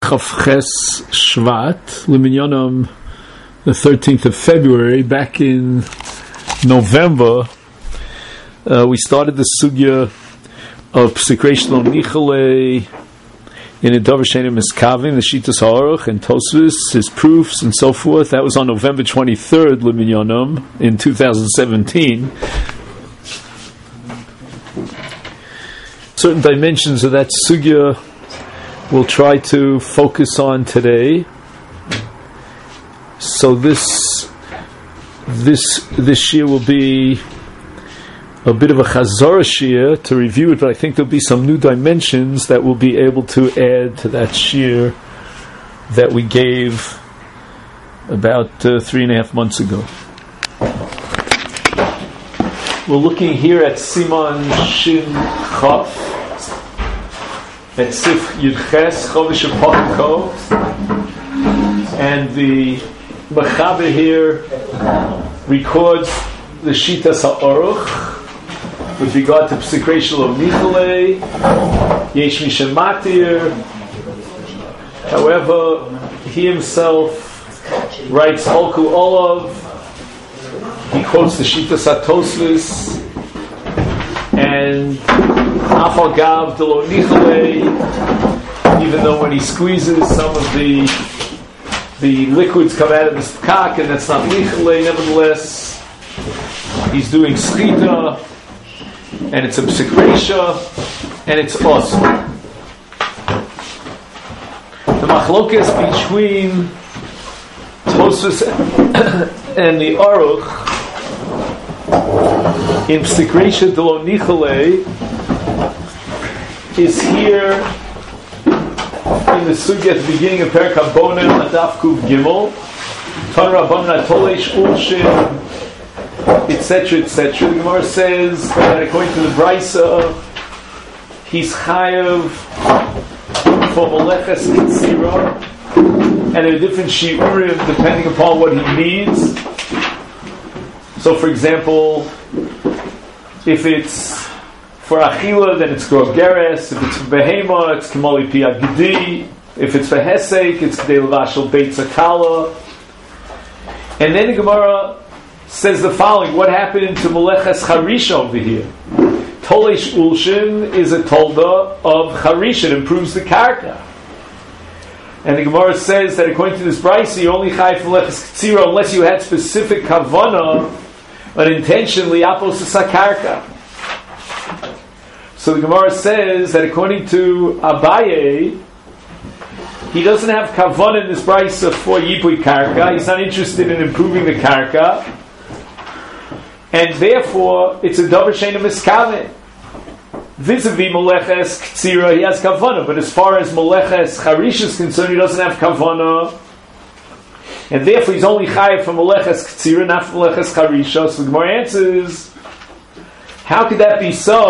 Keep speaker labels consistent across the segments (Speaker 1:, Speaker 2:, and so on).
Speaker 1: Chavches Shvat, Liminyanam, the 13th of February, back in November, we started the sugya of Psikresh Lo Nichale in a Dover Shenim Miskavim, the Shitas HaOruch, and Tosfos, his proofs, and so forth. That was on November 23rd, Liminyanam, in 2017. Certain dimensions of that sugya we'll try to focus on today. So this year will be a bit of a chazorah shir to review it, but I think there'll be some new dimensions that we'll be able to add to that shir that we gave about 3.5 months ago. We're looking here at Siman Shin Chaf, at Sif Yudches Chodesh Apokko, and the Mechaber here records the Shitas HaOruch with regard to Psikresh Lo Nichale, Yesh Mishem Matir. However, he himself writes Holku Olav. He quotes the Shitas HaTosfos and Afal Gav de Lo Nichale, even though when he squeezes some of the liquids come out of his kak, and that's not Nichale, nevertheless he's doing Schita, and it's a Psikresha, and it's awesome. The machlokes between Tosfos and the Aruch in Psikresha de Lo Nichale is here in the sugya at the beginning of Perek HaBonim Adaf Kuv Gimel, Tan Rabbanan Atolesh Ulshin, etc., etc. The Gemara says that according to the Brisa, he's chayav for Moleches Kitzira, and there are different shiurim depending upon what he needs. So, for example, if it's for Achila, then it's Grov Geres. If it's for Behema, it's Kemoli Pi Agdi. If it's for Hesek, it's K'dei Levashel Beit Zakala. And then the Gemara says the following: what happened to Moleches Charisha over here? Tolesh Ulshin is a tolda of Charisha, it improves the karka. And the Gemara says that according to this Brisa, you only chai for Moleches Ktsira unless you had specific kavana, an intention liapos sakarka. So the Gemara says that according to Abaye, he doesn't have kavanah in this Brisa for Yipui Karka. He's not interested in improving the Karka. And therefore, it's a Dover Shenim Miskavim. Vis-a-vis Moleches Ktsira, he has kavanah. But as far as Moleches Charish is concerned, he doesn't have kavanah. And therefore, he's only chayav from Moleches Ktsira, not from Moleches Charisha. So the Gemara answers, how could that be so?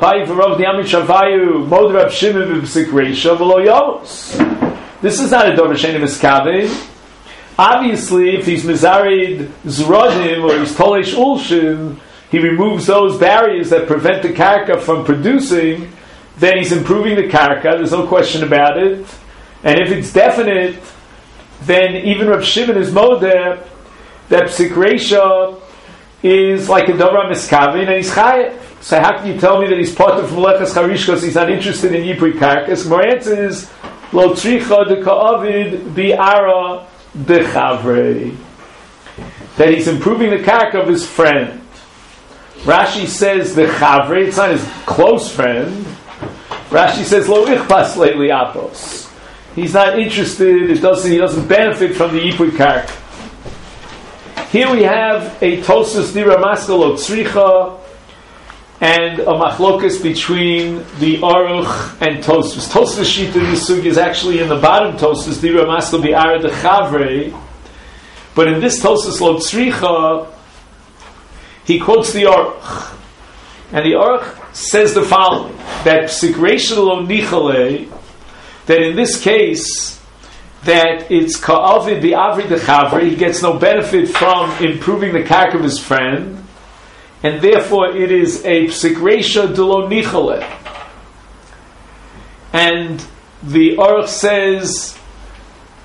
Speaker 1: This is not a Dover Shenim Miskavim. Obviously, if he's Mizarid Zradim or he's Tolesh Ulshin, he removes those barriers that prevent the karka from producing, then he's improving the karka, there's no question about it. And if it's definite, then even Rav Shimon is modeh that Psikresha is like a Dover Miskavim and he's chayev. So how can you tell me that he's part of Moleches Charish because he's not interested in Yipui Karkas? My answer is Lo Tricha de Ka'avid Bi'ara de Chavre, that he's improving the karka of his friend. Rashi says the Chavre, it's not his close friend. Rashi says Lo Ichpas Leili Apos. He's not interested, he doesn't benefit from the Yipui Karka. Here we have a Tosfos Dira Maskal Lo Tzricha and a machlokas between the Aruch and Tosfos. Tosfos Shita in the Sugi is actually in the bottom Tosfos Dira Maskal Bi'ara de Chavre, but in this Tosfos Lo Tzricha he quotes the Aruch, and the Aruch says the following: that Psikresh Lo Nichale, that in this case, that it's Ka'avid Bi'avri de Chavre, he gets no benefit from improving the karka of his friend, and therefore it is a Psikresha de Lo Nichale. And the Aruch says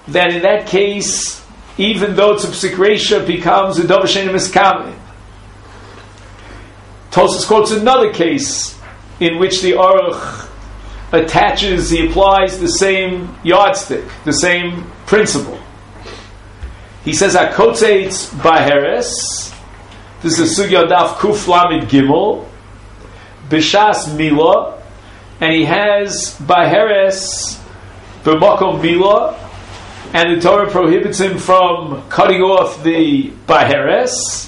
Speaker 1: that in that case, even though it's a psik reisha, becomes a davar she'eino miskaven. Tosfos quotes another case in which the aruch attaches, he applies the same yardstick, the same principle. He says, "Hakotzeitz baheres." This is sugya daf kuf lamid gimel b'shas mila, and he has baheres b'makom mila, and the Torah prohibits him from cutting off the baheres,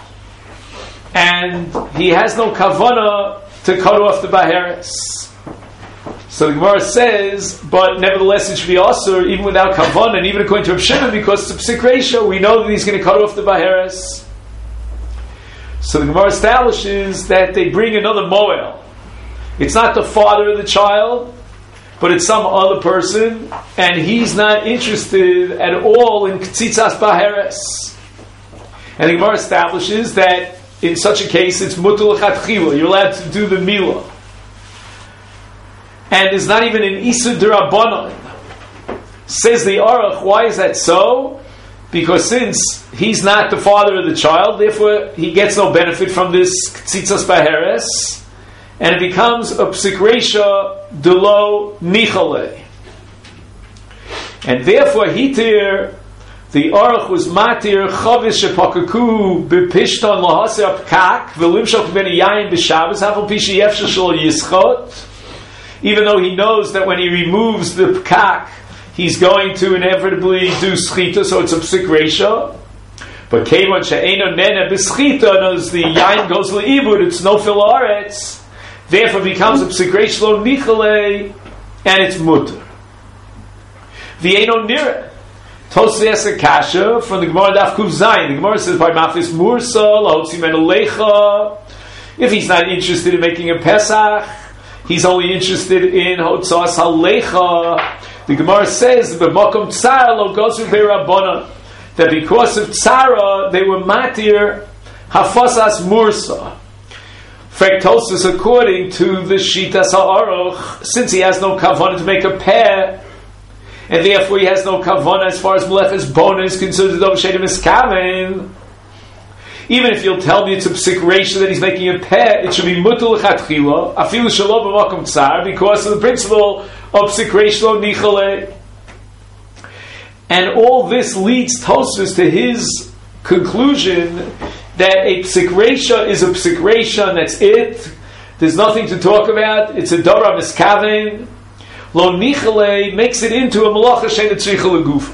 Speaker 1: and he has no kavana to cut off the baheres. So the Gemara says, but nevertheless it should be asur even without kavanah, and even according to Rav Shimon, because it's a psik reisha, we know that he's going to cut off the baheres. So the Gemara establishes that they bring another moel. It's not the father of the child, but it's some other person, and he's not interested at all in ktzitzas baheres. And the Gemara establishes that in such a case it's mutul lechatchila. You're allowed to do the milah. And there's not even an Isur D'Rabbanan. Says the Aruch, why is that so? Because since he's not the father of the child, therefore he gets no benefit from this Ktzitzas Baheres, and it becomes a Psik Reisha D'lo Nichale. And therefore Hitir, the Aruch was Matir Chavis Shepakaku B'Pishton Lahaseh Pkak V'Limshok Ben Yayin B'Shabbos Hafal Pishi Yefshel Shel Yischot, even though he knows that when he removes the pkak, he's going to inevitably do schita, so it's a psik reisha. But kevon she'eino nene b'schita, knows the yain goes le'ibud, it's no fil aretz, therefore becomes a psik reisha lo nichale, and it's mutter. V'eino nire. Tosfos kasha from the Gemara daf kuf zayin. The Gemara says by mafis mursa lahotzi men alecha. If he's not interested in making a pesach, he's only interested in hotzas halecha. The Gemara says b'makom tzara lo gosu be'rabbanan, that because of tzara they were matir hafasas mursa. Tosfos, according to the shitas ha'aruch, since he has no kavanah to make a peh, and therefore he has no kavanah as far as meleches bona is considered davar she'eino miskaven, even if you'll tell me it's a psik reisha that he's making a peh, it should be mutul lechatchila, afilu shelo b'makom tzar, because of the principle of psik reisha lo nichale. And all this leads Tosfos to his conclusion that a psik reisha is a psik reisha, and that's it. There's nothing to talk about. It's a davar miskaven. Lo nichale makes it into a malacha she'eino tzricha legufa.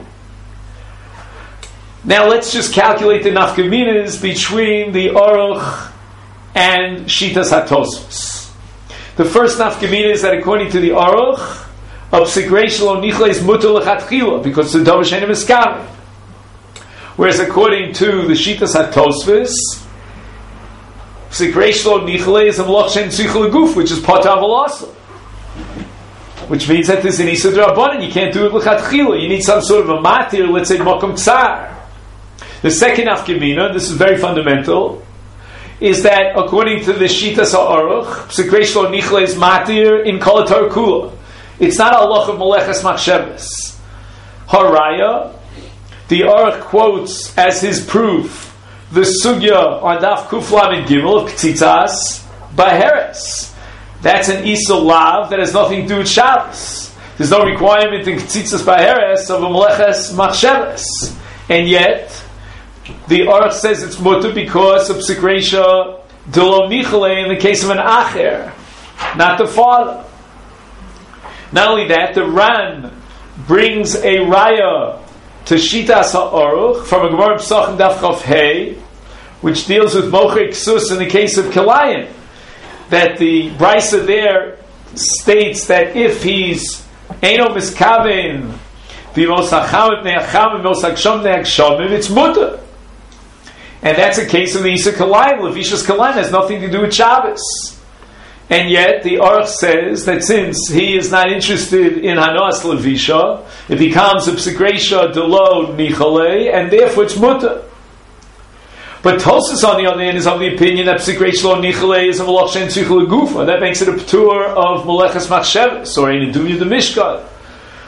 Speaker 1: Now let's just calculate the nafkaminas between the Aruch and Shitas HaTosfos. The first nafkamina is that according to the Aruch, a psik reisha lo nichale is mutar lechatchila, because it's a davar she'eino miskaven. Whereas according to the Shitas HaTosfos, psik reisha lo nichale is a malacha she'eino tzricha leguf, which is pata avalasa. Which means that there's an Isur D'Rabbanan, you can't do it lechatchila. You need some sort of a matir, let's say makom tsar. The second nafkamina, this is very fundamental, is that according to the Shitas HaAruch, psik reisha lo nichale is matir in kol haTorah kula. It's not halach of meleches machshavas. Haraya, the Aruch quotes as his proof the sugya on daf kuf lamed gimel of ktzitzas baheres. That's an Isur lav that has nothing to do with Shabbos. There's no requirement in ktzitzas baheres of a meleches machshavas. And yet, the Aruch says it's mutter because of psik reisha d'lo nichale in the case of an acher, not the father. Not only that, the Ran brings a raya to Shitas HaAruch from a Gemara Pesachim Daf Chav Hey, which deals with mocher ksus in the case of Kilayin, that the Brisa there states that if he's eino miskaven v'mos hacham b'nei hacham v'mos hagsham b'nei hagshamim, it's mutter. And that's a case of the Isur Kalayim. Levishas Kalayim has nothing to do with Shabbos. And yet the Aruch says that since he is not interested in Hanas Levisha, it becomes a psik reisha d'lo nichale, and therefore it's mutter. But Tosfos, on the other hand, is of the opinion that psik reisha lo nichale is a malach she'eino tzricha legufa. That makes it a p'tur of meleches machshavas, or in a dunya de mishkan.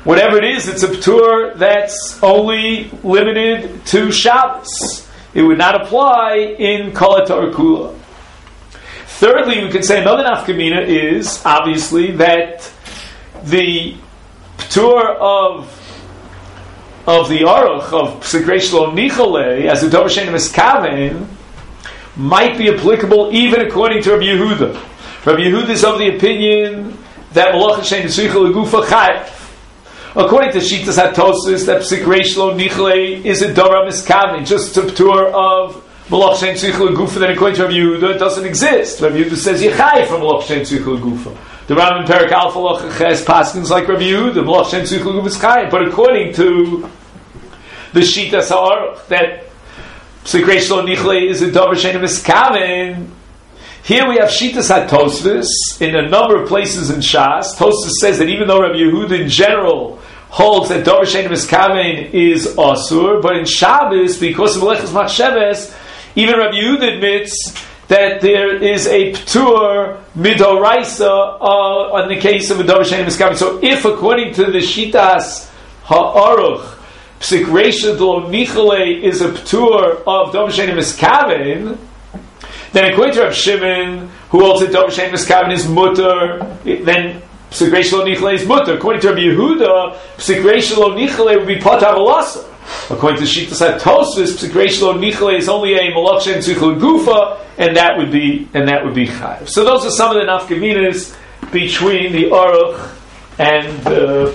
Speaker 1: whatever it is, it's a ptur that's only limited to Shabbos. It would not apply in Kol HaTorah Kula. Thirdly, we could say another nafkamina is obviously that the ptur of the aruch of Psik Reish Lo Nichale as a Dover Shein Miskaven might be applicable even according to Rabbi Yehuda. Rabbi Yehuda is of the opinion that Malach Shein Tzricha Legufa Chayev. According to Shitas HaTosfos, that Psik Reish Lo Nichale is a Dover Miskaven, just a ptur of Malach Shein Tzricha Legufa. Then according to Rabbi Yehuda, it doesn't exist. Rabbi Yehuda says Yechayev from Malach Shein Tzricha Legufa. The Rambam in Perek Alpha Halacha Ches paskins like Rabbi Yehuda, Malach Shein Tzricha Legufa is Chayev. But according to the Shitas HaAruch, that Psik Reish Lo Nichale is a Dover Shein Miskaven. Here we have Shitas HaTosfos in a number of places in Shas. Tosfos says that even though Rabbi Yehuda in general holds that Dover Shein Miskaven is Asur, but in Shabbos, because of Melechus Machsheves, even Rabbi Yehuda admits that there is a Ptur Midoraisa in the case of a Dover Shein Miskaven. So if according to the Shitas HaAruch, Psik Reish Lo Nichale is a ptur of Dover Shein Miskaven, then according to Rav Shimon, who holds that Dover Shein Miskaven is mutter, then Psik Reish Lo Nichale is mutter. According to Rabbi Yehuda, Psik Reish Lo Nichale would be potav alasa. According to Shitas HaTosfos, Psik Reish Lo Nichale is only a Malach Shein Tzricha Legufa, and that would be chayav. So those are some of the nafkaminas between the aruch and the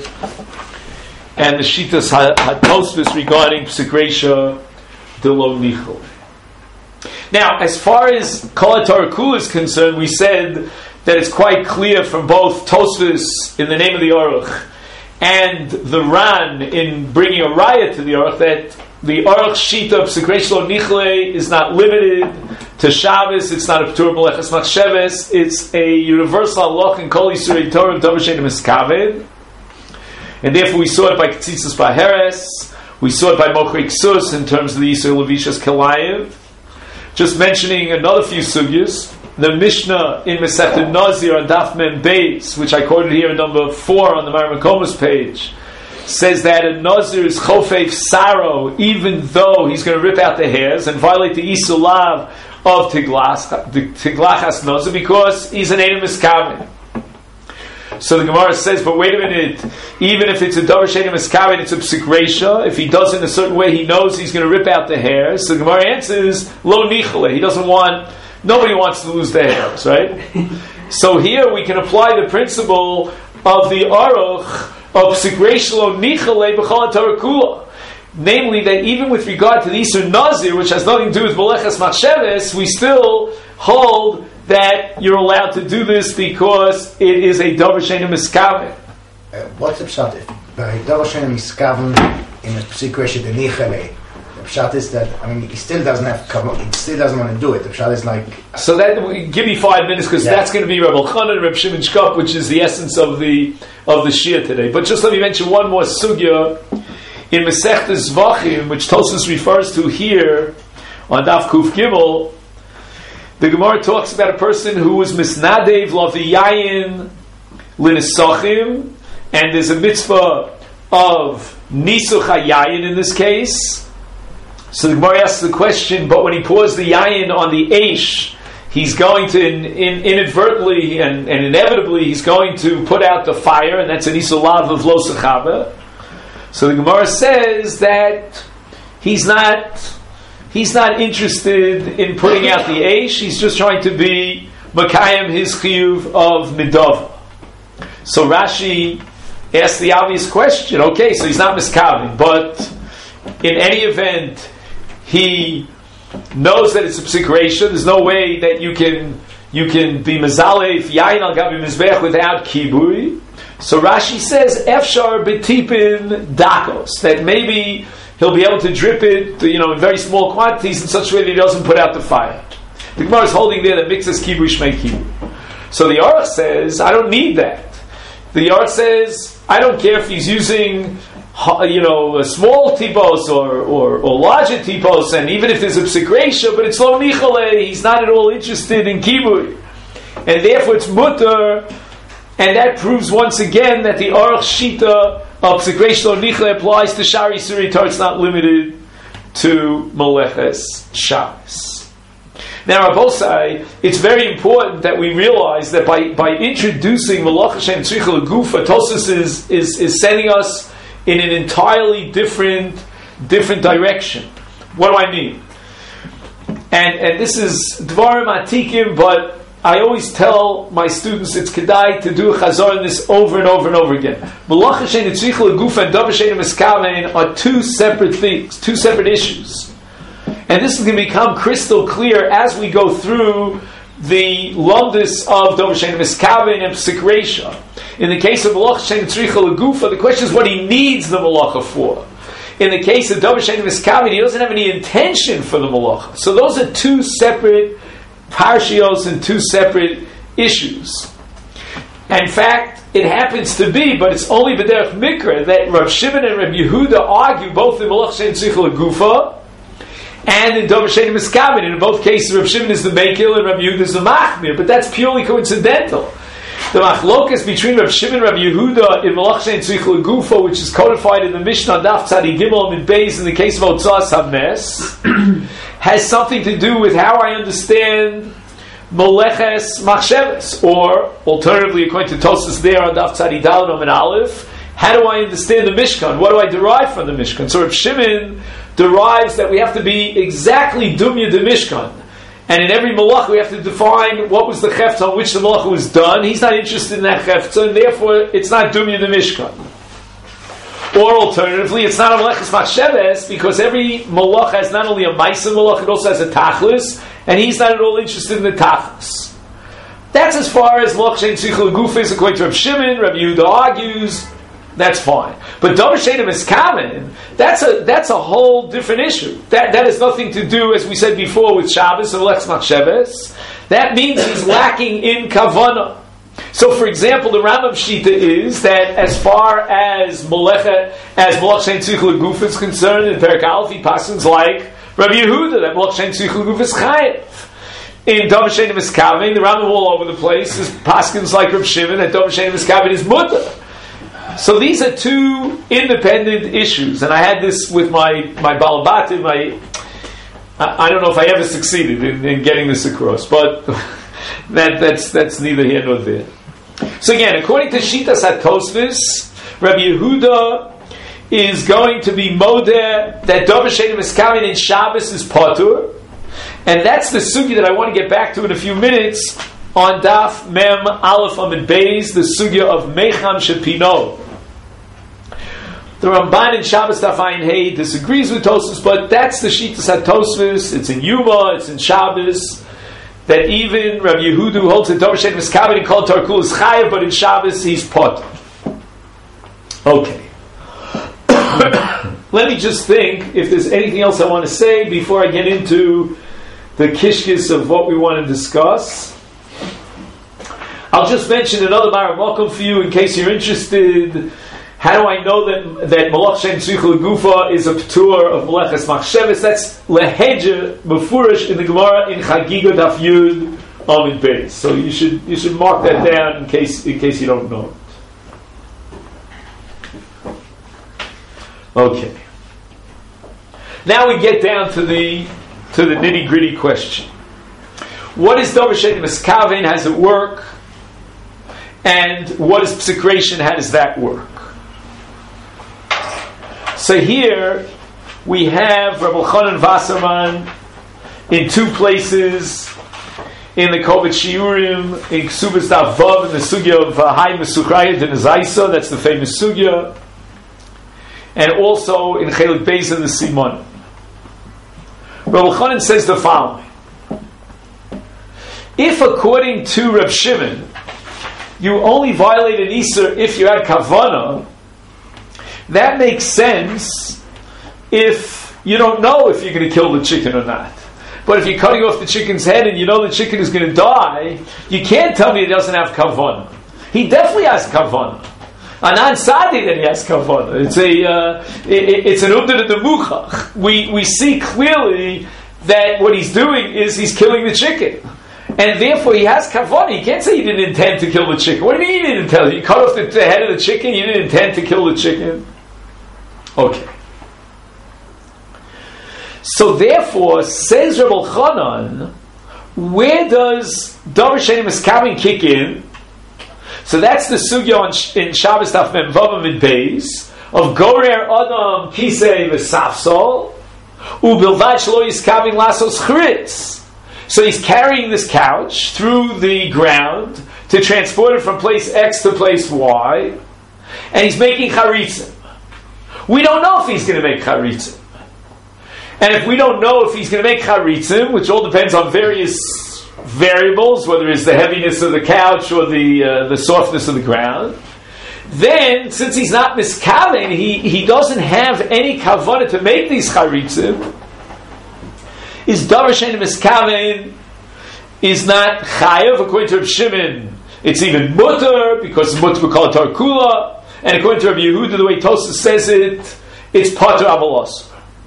Speaker 1: Shitas HaTosfos regarding Psik Reish Lo Nichale. Now, as far as Kol HaTorah Kula is concerned, we said that it's quite clear from both Tosfos in the name of the Aruch and the Ran in bringing a raya to the Aruch that the Aruch Shita of Psik Reish Lo Nichale is not limited to Shabbos. It's not a Ptur Melechus Machsheves. It's a universal halach in Kol Yisrei Torah of Dover Shein Miskaven, and therefore we saw it by Ketzitzas Baheres. We saw it by Mochei Ksus in terms of the Yisrael Levishas Kelayev. Just mentioning another few sugyas, the Mishnah in Masechet Nazir on Daf Mem Beis, which I quoted here in number 4 on the Maramakomas page, says that a Nazir is chofev saro, even though he's going to rip out the hairs and violate the Isulav of Tiglachas Nazir, because he's an Eidim Miskaven. So the Gemara says, but wait a minute, even if it's a Dover Shein Miskaven, it's a Psik Reisha. If he does it in a certain way, he knows he's going to rip out the hairs. So the Gemara answers, Lo Nichale. Nobody wants to lose the hairs, right? So here we can apply the principle of the Aruch of Psik Reisha Lo Nichale B'chol HaTorah Kula. Namely, that even with regard to the Isur Nazir, which has nothing to do with Melechas Machsheves, we still hold that you're allowed to do this because it is a Dover Shein Miskaven.
Speaker 2: What's the pshat? By Dover Shein Miskaven in a Psik Reish Lo Nichale, the pshat is that he still doesn't have kavod. He still doesn't want to do it. The pshat is like.
Speaker 1: So that give me 5 minutes because that's going to be Reb Elchanan and Reb Shimon Shkop, which is the essence of the Shia today. But just let me mention one more sugya in Masechtas Zvachim, which Tosfos refers to here on Daf Kuf Gimel. The Gemara talks about a person who was misnadev laviyayin linisachim, and there's a mitzvah of nisuch hayayin in this case. So the Gemara asks the question, but when he pours the yayin on the eish, he's going to inadvertently and inevitably he's going to put out the fire, and that's an isolav of lo sechava. So the Gemara says that he's not interested in putting out the eish. He's just trying to be makayim his chiyuv of midava. So Rashi asks the obvious question. Okay, so he's not miskavim, but in any event, he knows that it's a psik reisha. There's no way that you can be mezalef yayin al gabi mizbech without kibui. So Rashi says efshar betipin dakos, that maybe he'll be able to drip it, in very small quantities in such a way that he doesn't put out the fire. The Gemara is holding there that mixes kibui shmei kibui. So the Aruch says, I don't need that. The Aruch says, I don't care if he's using, a small tipos or larger tipos, and even if there's a psik reisha, but it's lo nichale, he's not at all interested in kibui, and therefore it's mutter And that proves once again that the Aruch Shita of Psik Reish Lo Nichla applies to Shari Suri Torah. It's not limited to Meleches Shabbos. Now, Rabbosai, it's very important that we realize that by introducing Malach Hashem Tzricha L'Gufa, Tosfos is sending us in an entirely different direction. What do I mean? And this is Dvarim Atikim, but I always tell my students it's kedai to do a chazor in this over and over and over again. Malach Hashem Tzricha L'Gufa and Davar She'eino Miskaven are two separate things, two separate issues. And this is going to become crystal clear as we go through the lumdus of Davar She'eino Miskaven and Psik Reisha. In the case of Malach Hashem Tzricha L'Gufa, the question is what he needs the malacha for. In the case of Davar She'eino Miskaven, he doesn't have any intention for the malacha. So those are two separate parshios and two separate issues. In fact, it happens to be, but it's only b'derech mikra, that Rav Shimon and Rav Yehuda argue both in Malach Hashem Tzricha L'Gufa and in Davar She'eino Miskaven. In both cases, Rav Shimon is the Mekil and Rav Yehuda is the Machmir, but that's purely coincidental. The machlokas between Rav Shimon and Rav Yehuda in Malach Hashem Tzricha L'Gufa, which is codified in the Mishnah Daf Tzadi Gimel and Beis in the case of Otzas Hames, has something to do with how I understand Meleches Machsheves, or alternatively, according to Tosfos there on Daf Tzadi Daled and Aleph, how do I understand the Mishkan? What do I derive from the Mishkan? So Rav Shimon derives that we have to be exactly Dumya de Mishkan. And in every malach we have to define what was the chefta on which the malach was done. He's not interested in that chefta, and therefore it's not Dumya de Mishkan. Or alternatively, it's not a Meleches Machsheves, because every malach has not only a Maisa malach, it also has a Tachlis, and he's not at all interested in the Tachlis. That's as far as Malach Hashem Tzricha L'Gufa is according to Rav Shimon. Rav Yehuda argues, that's fine. But Davar She'eino Miskaven, that's a whole different issue. That has nothing to do, as we said before, with Shabbos and Meleches Machsheves. That means he's lacking in Kavanah. So, for example, the Rambam Shita is that as far as Malach Hashem Tzricha L'Gufa is concerned, in Perek Aleph, he passes like Rav Yehuda, that Malach Hashem Tzricha L'Gufa is chayev. In Davar She'eino Miskaven, the Rambam all over the place is paskins like Rav Shimon, that Davar She'eino Miskaven is mutter. So these are two independent issues, and I had this with my Balabatim. I don't know if I ever succeeded in getting this across, but that's neither here nor there. So again, according to Shitas HaTosfos, Rabbi Yehuda is going to be modeh that Davar She'eino Miskaven in Shabbos is patur, and that's the sugya that I want to get back to in a few minutes on Daf Mem Aleph Amid Beis, the sugya of Mecham Shepino. The Ramban in Shabbos Daf Ayin Hey disagrees with Tosfos, but that's the Shitas HaTosfos. It's in Yuma, it's in Shabbos, that even Rabbi Yehuda holds that Davar She'eino Miskaven in Kol Torah Kula is chayev, but in Shabbos he's patur. Okay. Let me just think if there's anything else I want to say before I get into the kishkis of what we want to discuss. I'll just mention another Mara Malkum for you in case you're interested. How do I know that Malach Hashem Tzricha L'Gufa is a p'tur of Meleches Machsheves? That's lehedje befurish in the Gemara in Chagiga Daf Yud Amid Beis. So you should mark that down in case you don't know it. Okay. Now we get down to the nitty gritty question. What is Davar She'eino Miskaven? How does it work? And what is Psik Reisha? How does that work? So here we have Rabbi Chanan Wasserman in two places, in the Kovet Shiurim, in Ksubas Daf Vav, in the sugya of Hay Mesuchraya de Nezaisa, that's the famous sugya, and also in Chelik Beis in the Simon. Rabbi Chanan says the following: if according to Rav Shimon you only violate an Isur if you had Kavanah, that makes sense if you don't know if you're going to kill the chicken or not. But if you're cutting off the chicken's head and you know the chicken is going to die, you can't tell me he doesn't have kavanah. He definitely has kavanah. Anan Sadi that he has kavanah. It's an umdar de muchach. We see clearly that what he's doing is he's killing the chicken. And and therefore he has kavanah. You can't say you didn't intend to kill the chicken. What do you mean you didn't intend? You cut off the head of the chicken, you didn't intend to kill the chicken? Okay. So therefore, says Reb Elchanan, where does Davar Sheni Miskaven kick in? So that's the sugya in Shabbos Daf Mem Vav Amid Beis of Gorer Adam Kisei V'Safsol Ubilvad Shlo Yiskaven Lasos Chritz. So he's carrying this couch through the ground to transport it from place X to place Y, and he's making charitzim. We don't know if he's going to make charitzim. And if we don't know if he's going to make charitzim, which all depends on various variables, whether it's the heaviness of the couch or the softness of the ground, then since he's not miskaven, he doesn't have any kavanah to make these charitzim. Is davar she'ein miskaven is not chayav according to Reb Shimon. It's even mutter because it's mutter b'kol tarkula, and according to Rabbi Yehuda, the way Tosfos says it, it's pater avalos.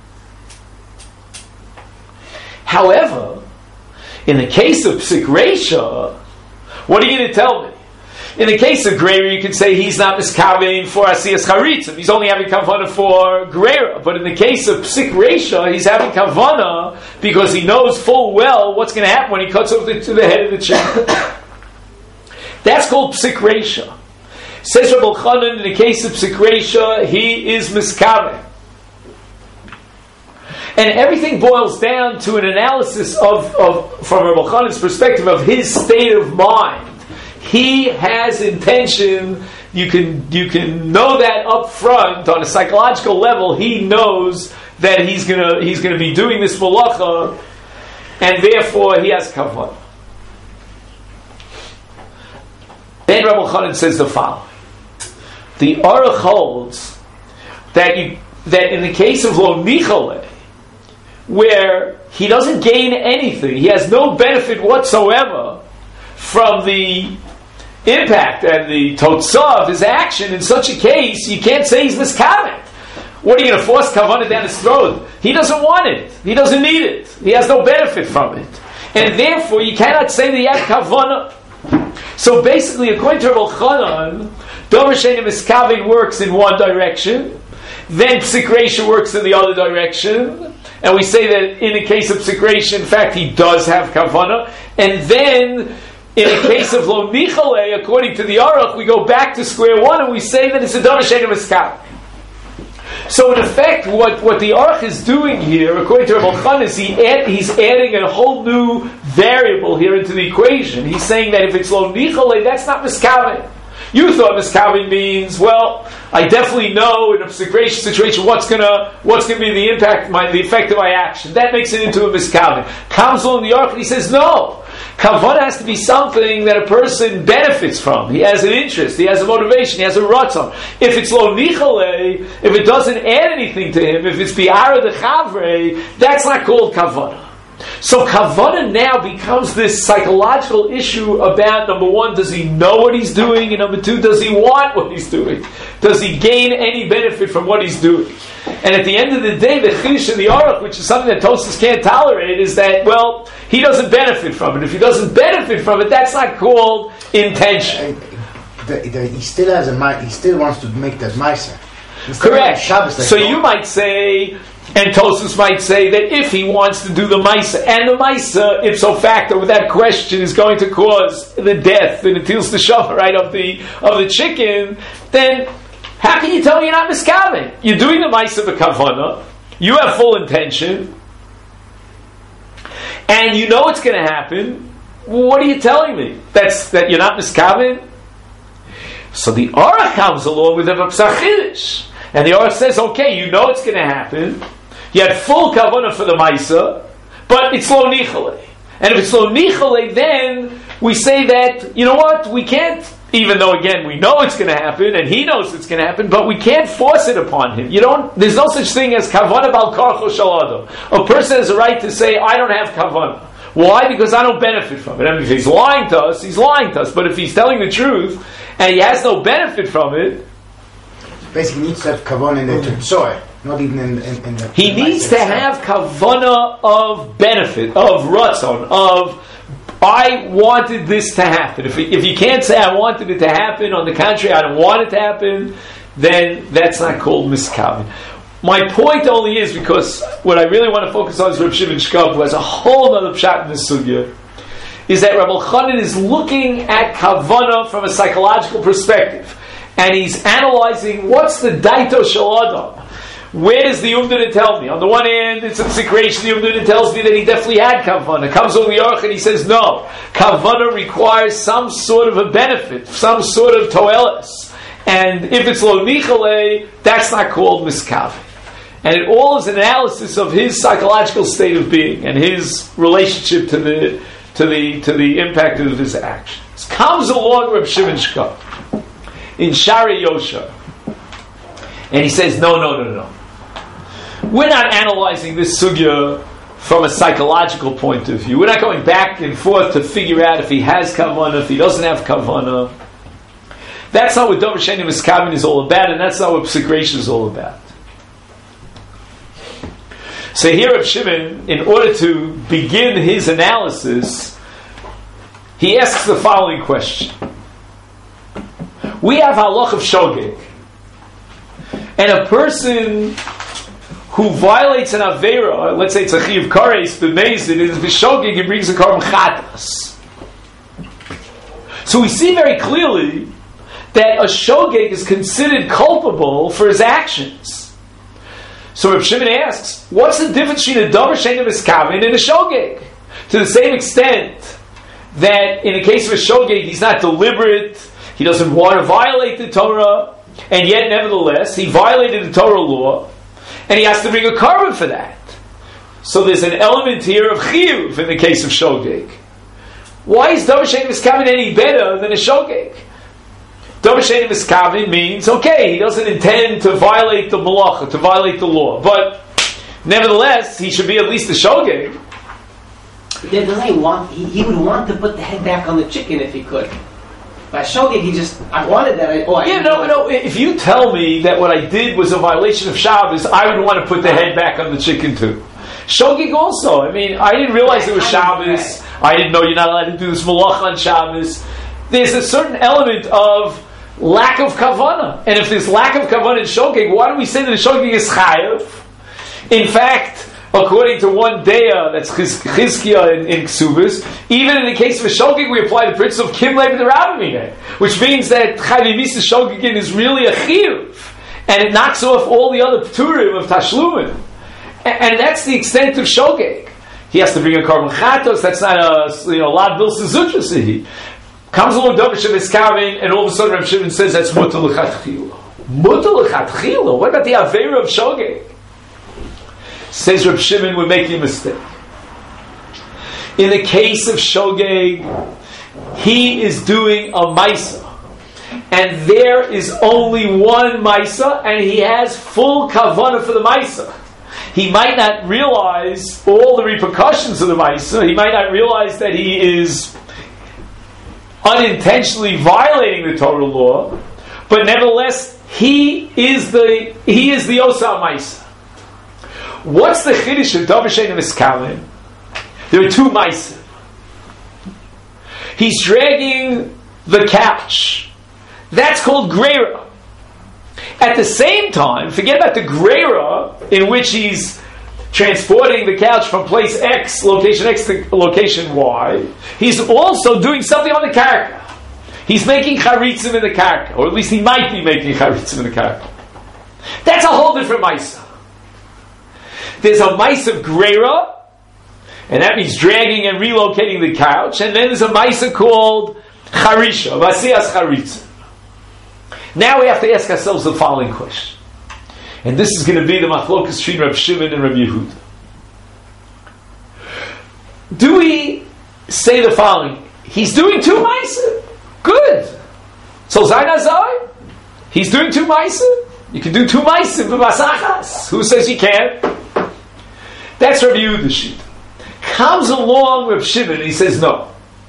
Speaker 1: However, in the case of Psik Reisha, what are you going to tell me? In the case of Greira, you can say he's not miskaven for Asiyas Charitzim. He's only having kavanah for Greira. But in the case of Psik Reisha, he's having kavanah because he knows full well what's going to happen when he cuts off to the head of the chicken. That's called Psik Reisha. Says Reb Elchanan, in the case of Psik Reisha, he is miskaven. And everything boils down to an analysis of from Reb Elchanan's perspective, of his state of mind. He has intention. You can know that up front on a psychological level. He knows that he's gonna be doing this malacha, and therefore he has kavanah. Then Reb Elchanan says the following: the Aruch holds that in the case of lo nichale, where he doesn't gain anything, he has no benefit whatsoever from the impact and the totzah of his action, in such a case, you can't say he's miskaven. What are you going to force kavanah down his throat? He doesn't want it. He doesn't need it. He has no benefit from it. And therefore, you cannot say that he has kavanah. So basically, according to Reb Elchanan, davar she'ein miskaven works in one direction, then Psik Reisha works in the other direction, and we say that in the case of Psik Reisha, in fact, he does have kavanah. And then, in the case of lo nichale, according to the Aruch, we go back to square one and we say that it's a davar she'ein miskaven. So in effect, what the Aruch is doing here, according to Reb Elchanan, is he's adding a whole new variable here into the equation. He's saying that if it's lo nichale, that's not miskaven. You thought miskaven means, well, I definitely know in a Psik Reisha situation what's gonna be the impact, the effect of my action. That makes it into a miskaven. Comes along the Aruch and he says, no. Kavanah has to be something that a person benefits from. He has an interest, he has a motivation, he has a ratzon. If it's lo nichale, if it doesn't add anything to him, if it's bi'ara de chavrei, that's not called kavanah. So kavanah now becomes this psychological issue about, number one, does he know what he's doing? And number two, does he want what he's doing? Does he gain any benefit from what he's doing? And at the end of the day, the chidush in the Aruch, which is something that Tosfos can't tolerate, is that, well, he doesn't benefit from it. If he doesn't benefit from it, that's not called intention.
Speaker 2: He still has he still wants to make that ma'aser.
Speaker 1: Correct. So you might say, and Tosfos might say, that if he wants to do the ma'aser, and the ma'aser, ipso facto, without question, is going to cause the death, the netils neshama, right, of the chicken, then how can you tell me you're not miskaven? You're doing the ma'aser b'kavanah, you have full intention, and you know it's going to happen. What are you telling me? That you're not miskaven? So the Aruch comes along with a Psach Chidush, and the Aruch says, okay, you know it's going to happen. You had full kavanah for the ma'aser, but it's lo nichale. And if it's lo nichale, then we say that, you know what, we can't, even though again we know it's going to happen, and he knows it's going to happen, but we can't force it upon him. There's no such thing as kavanah bal karcho shel adam. A person has a right to say, I don't have kavanah. Why? Because I don't benefit from it. I mean, if he's lying to us, he's lying to us. But if he's telling the truth, and he has no benefit from it,
Speaker 2: basically he needs to have kavanah in the tzoy, not even in the... He
Speaker 1: needs to have kavanah of benefit, of ratzon, I wanted this to happen. If you can't say I wanted it to happen, on the contrary, I don't want it to happen, then that's not called miskaven. My point only is, because what I really want to focus on is Reb Shimon Shkab, who has a whole other pshat in this sugya, is that Reb Elchanan is looking at kavana from a psychological perspective, and he's analyzing what's the daito shel adam. Where does the Umdana tell me? On the one hand, it's a secretion. The Umdana tells me that he definitely had kavana. Comes over the Aruch and he says, no, kavana requires some sort of a benefit, some sort of toelis. And if it's lo nichale, that's not called miskaven. And it all is an analysis of his psychological state of being and his relationship to the impact of his actions. Comes along Reb Shimon Shkab in Shari Yosha, and he says, no. We're not analyzing this sugya from a psychological point of view. We're not going back and forth to figure out if he has kavana, if he doesn't have kavana. That's not what Dover Sheni Miskaven is all about, and that's not what Psikration is all about. So here Reb Shimon, in order to begin his analysis, he asks the following question. We have halach of shogeg, and a person who violates an avera, let's say it's a chiv kares, b'meizid, is b'shogeg, he brings a korban chatas. So we see very clearly that a shogeg is considered culpable for his actions. So Reb Shimon asks, what's the difference between a davar she'eino miskaven and a shogeg? To the same extent that in the case of a shogeg, he's not deliberate, he doesn't want to violate the Torah, and yet nevertheless, he violated the Torah law, and he has to bring a korban for that. So there's an element here of chiyuv in the case of shogeg. Why is davar she'eino miskaven any better than a shogeg? Davar she'eino miskaven means, okay, he doesn't intend to violate the malacha, to violate the law, but nevertheless, he should be at least a shogeg.
Speaker 3: He would want to put the head back on the chicken if he could. By shogeg, I wanted that.
Speaker 1: If you tell me that what I did was a violation of Shabbos, I would want to put the head back on the chicken too. Shogeg also. I didn't realize it was Shabbos. I didn't know you're not allowed to do this malach on Shabbos. There's a certain element of lack of kavanah. And if there's lack of kavanah in shogeg, why do we say that the shogeg is chayav? In fact, according to one deya, that's Chizkiah in Ksubis, even in the case of a shogeg, we apply the principle of kim lev derabamine, which means that chayv misa shogegin is really a chiyuv, and it knocks off all the other pturim of tashlumin, and that's the extent of shogeg. He has to bring a korban chatos. That's not a lad bil sezutrasehi. Comes along davar she'eino miskaven, and all of a sudden Reb Shimon says that's mutar l'chatchila. Mutar l'chatchila. What about the avera of shogeg? Says Reb Shimon, we're making a mistake. In the case of shogeg, he is doing a maisa, and there is only one maisa, and he has full kavanah for the maisa. He might not realize all the repercussions of the maisa. He might not realize that he is unintentionally violating the Torah law, but nevertheless, he is the Osa maisa. What's the chiddush of davar she'eino miskaven? There are two ma'asim. He's dragging the couch. That's called greira. At the same time, forget about the greira in which he's transporting the couch from place X, location X to location Y. He's also doing something on the karka. He's making charitzim in the karka, or at least he might be making charitzim in the karka. That's a whole different ma'asim. There's a mice of greira, and that means dragging and relocating the couch, and then there's a mice called charisha, vasiyas charitza. Now we have to ask ourselves the following question, and this is going to be the machlokas between Reb Shimon and Reb Yehuda. Do we say the following? He's doing two mice. Good. So zayin hazai. He's doing two mice. You can do two mice b'masachas. Who says you can't? That's Rabbi Yehuda's sheet. Comes along Reb Shimon and he says no.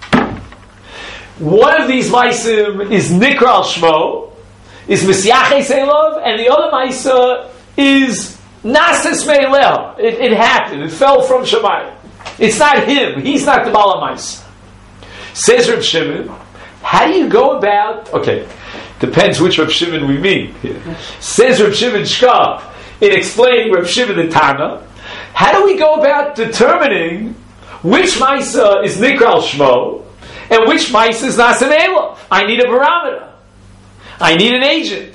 Speaker 1: One of these maisim is Nikra al Shmo, is Misyaches Elov, and the other maisa is Nases Me'eleh. It happened. It fell from Shemayim. It's not him. He's not the Bala Maisa. Says Reb Shimon, how do you go about, okay, depends which Reb Shimon we mean here. Says Reb Shimon Shkop, in explaining Reb Shimon the Tana, how do we go about determining which Maisa is Nikral Shmo and which Maisa is Nasim Elov? I need a barometer. I need an agent.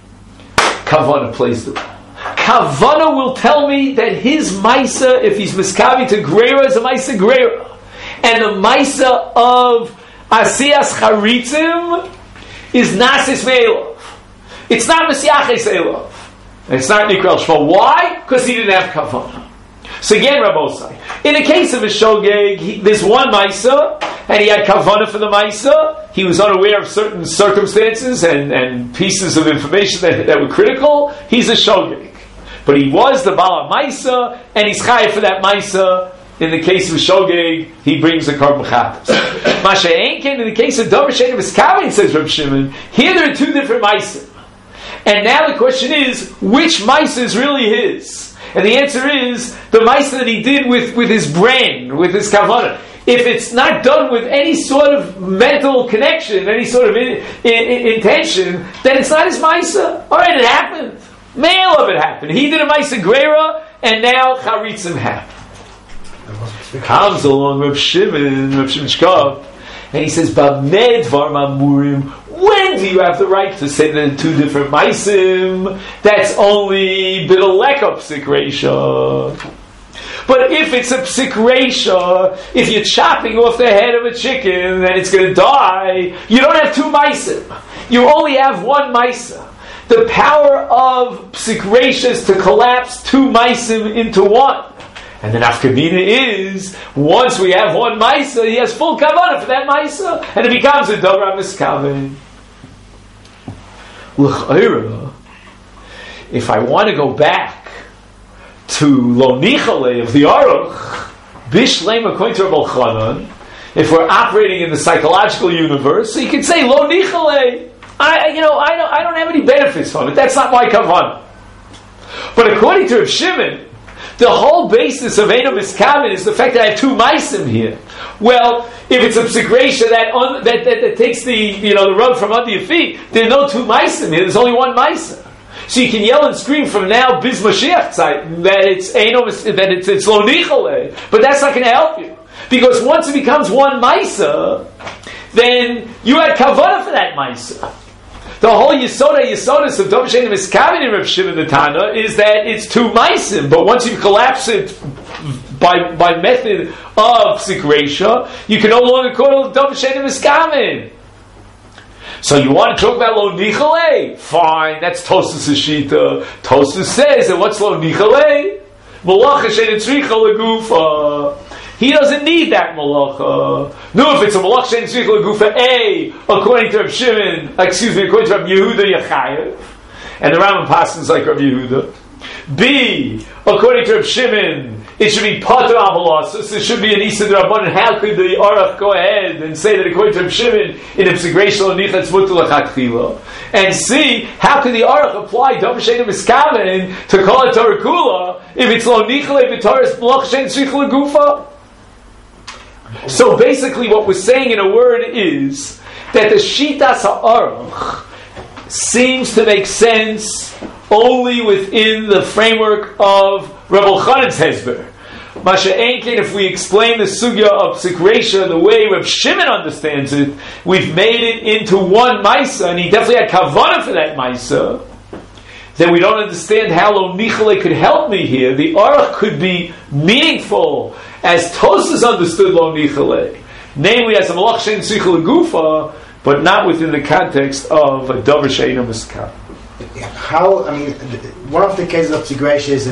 Speaker 1: Kavana plays the role. Kavana will tell me that his Maisa, if he's Miskavi to Greira, is a Maisa Greira. And the Maisa of Asiyas Charitzim is Nasis Me'elov. It's not Mesiaches Elov. It's not Nikral Shmo. Why? Because he didn't have Kavana. So again, Rabosai, in the case of a Shogeg, there's one Maisa, and he had Kavana for the Maisa. He was unaware of certain circumstances and pieces of information that were critical. He's a Shogeg. But he was the Bala Maisa, and he's Chayav for that Maisa. In the case of Shogeg, he brings a Korban Chatas. Masha Enkin, in the case of Dover Shein Miskavin, says Reb Shimon, here there are two different Maisa. And now the question is, which Maisa is really his? And the answer is the Maisa that he did with his brain, with his Kavanah. If it's not done with any sort of mental connection, any sort of intention, then it's not his Maisa. Alright, it happened. Male of it happened. He did a Maisa Greira, and now Charitzim happened. Comes along Reb Shimon Shkop, and he says, B'med Dvar Mamurim. When do you have the right to say that two different Maisim? That's only B'doleka Psik Reisha. But if it's a Psik Reisha, if you're chopping off the head of a chicken and it's going to die, you don't have two Maisim. You only have one Maisa. The power of Psik Reisha is to collapse two Maisim into one. And the nafkamina is, once we have one Maisa, he has full kavanah for that Maisa, and it becomes a Dobra Miskaven. L'chayra, if I want to go back to Lo Nichale of the Aruch, Bishlema according to Rabbi Chanan, if we're operating in the psychological universe, so you can say Lo Nichale. I don't have any benefits from it. That's not my kavanah. But according to Reb Shimon, the whole basis of Eino Miskaven is the fact that I have two Maisim here. Well, if it's a Psikresha that takes the rug from under your feet, there are no two Maisim here. There's only one Maisa. So you can yell and scream from now bis Mashiach time that it's Lo Nichale, but that's not going to help you, because once it becomes one Maisa, then you had kavanah for that Maisa. The whole Yisodis of Dov Shein Miskaven in Reb Shimon the Tana is that it's two Maisim, but once you collapse it by method of Psik Reisha, you can no longer call it Dov Shein Miskaven. So you want to talk about Lo Nichale? Fine, that's Tosas' Shita. Tosas says that what's Lo Nichale? Malacha Shein Tzricha Legufa. He doesn't need that malacha. No, if it's a malacha shein tzrich legufa, A, according to Reb Shimon, according to Reb Yehuda Yechayev, and the Rambam passes like Reb Yehuda. B, according to Reb Shimon, it should be pater amalasa. It should be an isa d'rabbanan. How could the Aruch go ahead and say that according to Reb Shimon, in a p'sigresh lo nicha it's mutar l'chatchila? And C, how could the Aruch apply Dov Shein Miskaven to call it Torah Kula if it's lo nicha le'v'torah malacha shein tzrich legufa? So basically what we're saying in a word is that the Shitas HaAruch seems to make sense only within the framework of Rebbe Chanan's Hezber. Masha Enkin, if we explain the Sugya of Psik Reisha the way Reb Shimon understands it, we've made it into one Maisa, and he definitely had Kavanah for that Maisa, then we don't understand how Lo Nichale could help me here. The Aruch could be meaningful as Tosas understood Lo Nichale, namely as a Malach Shein Tzrich Legufa, but not within the context of a Dover Shein Miskaven.
Speaker 2: How? I mean, one of the cases of Tigresh is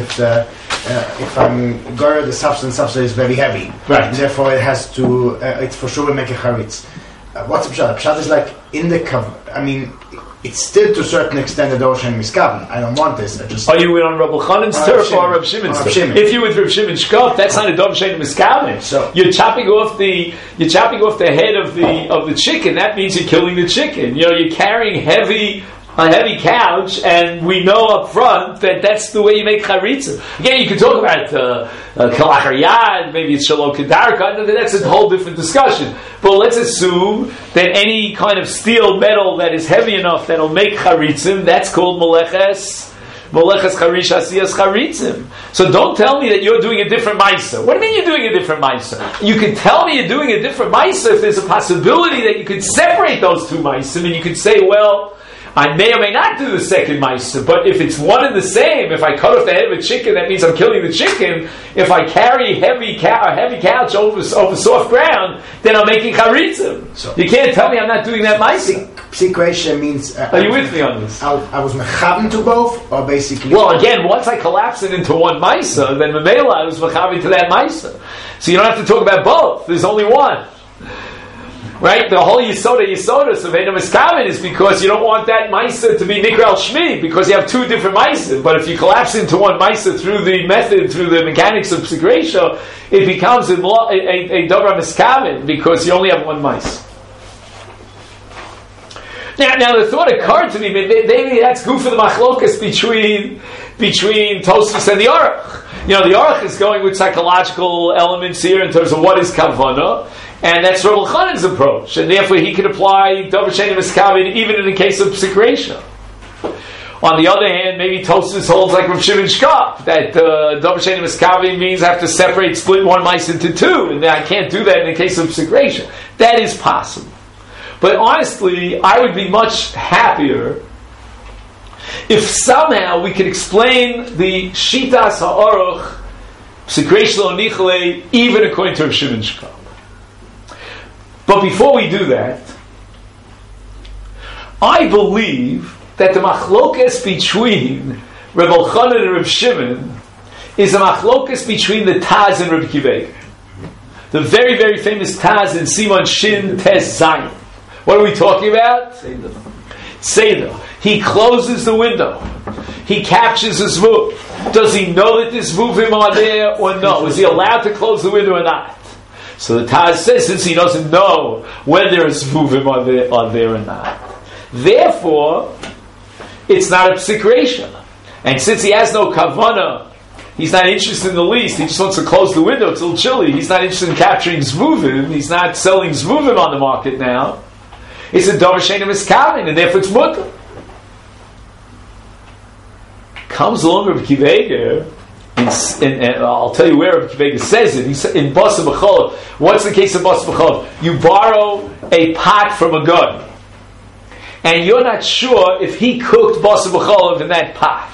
Speaker 2: if I'm going the substance is very heavy,
Speaker 1: right?
Speaker 2: Therefore, it has to. It's for sure will make a charitz. What's the pshat? Pshat is like in the cover. I mean, it's still to a certain extent a Dover Shein Miskaven. I don't want this. Are
Speaker 1: you in on Rabbi Chanan's turf or Reb Shimon's turf? If you with Reb Shimon Shkop, that's not a Dover Shein Miskaven. So you're chopping off the head of the chicken. That means you're killing the chicken. You're carrying heavy a heavy couch, and we know up front that that's the way you make charitza. Again, you can talk about kalachar yad, maybe it's shalom kedarka, that's a whole different discussion. But let's assume that any kind of steel metal that is heavy enough that'll make charitzim, that's called moleches charish asiyas charitzim. So don't tell me that you're doing a different ma'isa. What do you mean you're doing a different ma'isa? You can tell me you're doing a different ma'isa if there's a possibility that you could separate those two ma'isa, and you could say, well, I may or may not do the second ma'isa, but if it's one and the same, if I cut off the head of a chicken, that means I'm killing the chicken. If I carry a heavy couch over soft ground, then I'm making charitzim. So you can't tell me I'm not doing that ma'isa.
Speaker 2: Psikresha means...
Speaker 1: Are you with me on this?
Speaker 2: I was mechaben to both, or basically...
Speaker 1: Well, again, once I collapse it into one ma'isa, then memela I was mechaben to that ma'isa. So you don't have to talk about both. There's only one. Right? The whole Yisoda of Eino Miskaven is because you don't want that Maisa to be Nikra Shmi, because you have two different Maisa. But if you collapse into one Maisa through the method, through the mechanics of Psikresha, it becomes a Dobra Miskaven, because you only have one Maisa. Now the thought occurred to me, maybe that's good for the machlokas between Tosfos and the Aruch. The Aruch is going with psychological elements here in terms of what is Kavana, and that's Rav Elchanan's approach, and therefore he could apply Davar Sheini Miskaven even in the case of Psikresha. On the other hand, maybe Tosfos holds like Rav Shimon Shkop, that Davar Sheini Miskaven means I have to split one mice into two, and I can't do that in the case of Psikresha. That is possible. But honestly, I would be much happier if somehow we could explain the Shitas HaAruch, Psikresha Lo Nichle, even according to Rav Shimon Shkop. But before we do that, I believe that the machlokas between Reb Elchanan and Reb Shimon is a machlokas between the Taz and Reb Akiva Eiger. The very, very famous Taz in Siman Shin Tes Zayin. What are we talking about? Seder. He closes the window. He captures his zvuv. Does he know that the zvuvim are there or no? Is he allowed to close the window or not? So the Taz says, since he doesn't know whether his zvuvim are there or not, therefore, it's not a psikresha. And since he has no kavana, he's not interested in the least. He just wants to close the window. It's a little chilly. He's not interested in capturing zvuvim. He's not selling zvuvim on the market now. It's a Davar Sheini Miskaven, and therefore it's mutter. Comes along Reb Akiva Eiger, and I'll tell you where Reb Akiva Eiger says it. He said in Basa B'Cholov. What's the case of Basa B'Cholov? You borrow a pot from a guy, and you're not sure if he cooked Basa B'Cholov in that pot.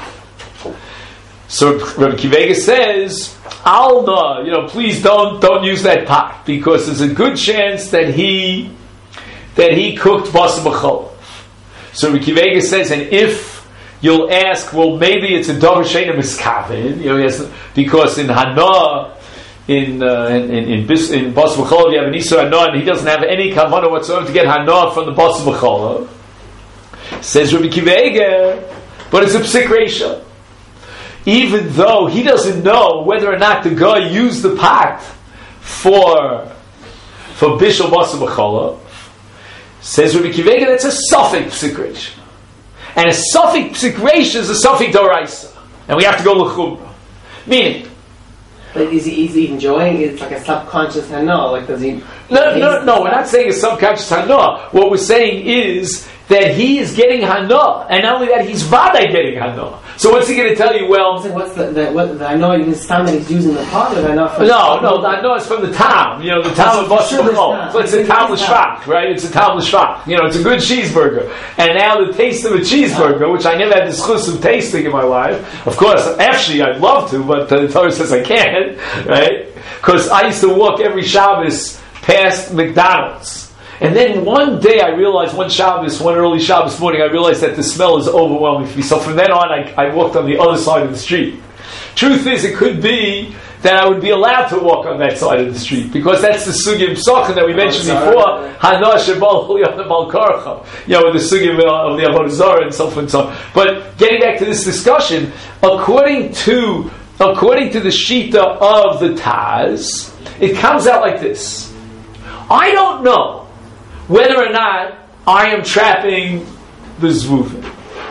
Speaker 1: So Reb Akiva Eiger says, "Al no, please don't use that pot, because there's a good chance that he cooked Basa B'Cholov." So Reb Akiva Eiger says, and if you'll ask, well, maybe it's a Davar Sheini Miskaven, because in Hana, in Basa B'Cholov, you have an Isur Hana, and he doesn't have any kavanah whatsoever to get Hana from the Basa B'Cholov. Says Reb Akiva Eiger, but it's a psikresha. Even though he doesn't know whether or not the guy used the pot for Bishul Basa B'Cholov, says Reb Akiva Eiger, that's a suffix psikresha. And a suffix psikresha is a suffix doraisa. And we have to go l'chumra. Meaning,
Speaker 3: but is he enjoying it? It's like a subconscious hana. Like, does he?
Speaker 1: No. We're not saying a subconscious hana. What we're saying is that he is getting hana, and not only that, he's vaday getting hana. So what's he going to tell you? Well,
Speaker 3: what's the I know in his time that he's using the pot, or I know from
Speaker 1: I know it's from the town. The town of Basa B'Cholov. So it's a town l'shvach, right? It's a town l'shvach. It's a good cheeseburger. And now the taste of a cheeseburger, which I never had the schus of tasting in my life. Of course, actually, I'd love to, but the Torah says I can't, right? Because I used to walk every Shabbos past McDonald's. And then one day I realized, one early Shabbos morning, I realized that the smell is overwhelming for me. So from then on, I walked on the other side of the street. Truth is, it could be that I would be allowed to walk on that side of the street, because that's the sugya psachim that we mentioned before, Hana shebal chuliyot bal karcha, with the sugya of the Avodah Zarah and so forth and so on. But getting back to this discussion, according to the shita of the Taz, it comes out like this. I don't know whether or not I am trapping the zvuvim.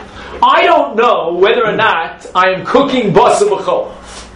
Speaker 1: I don't know whether or not I am cooking basa b'chol.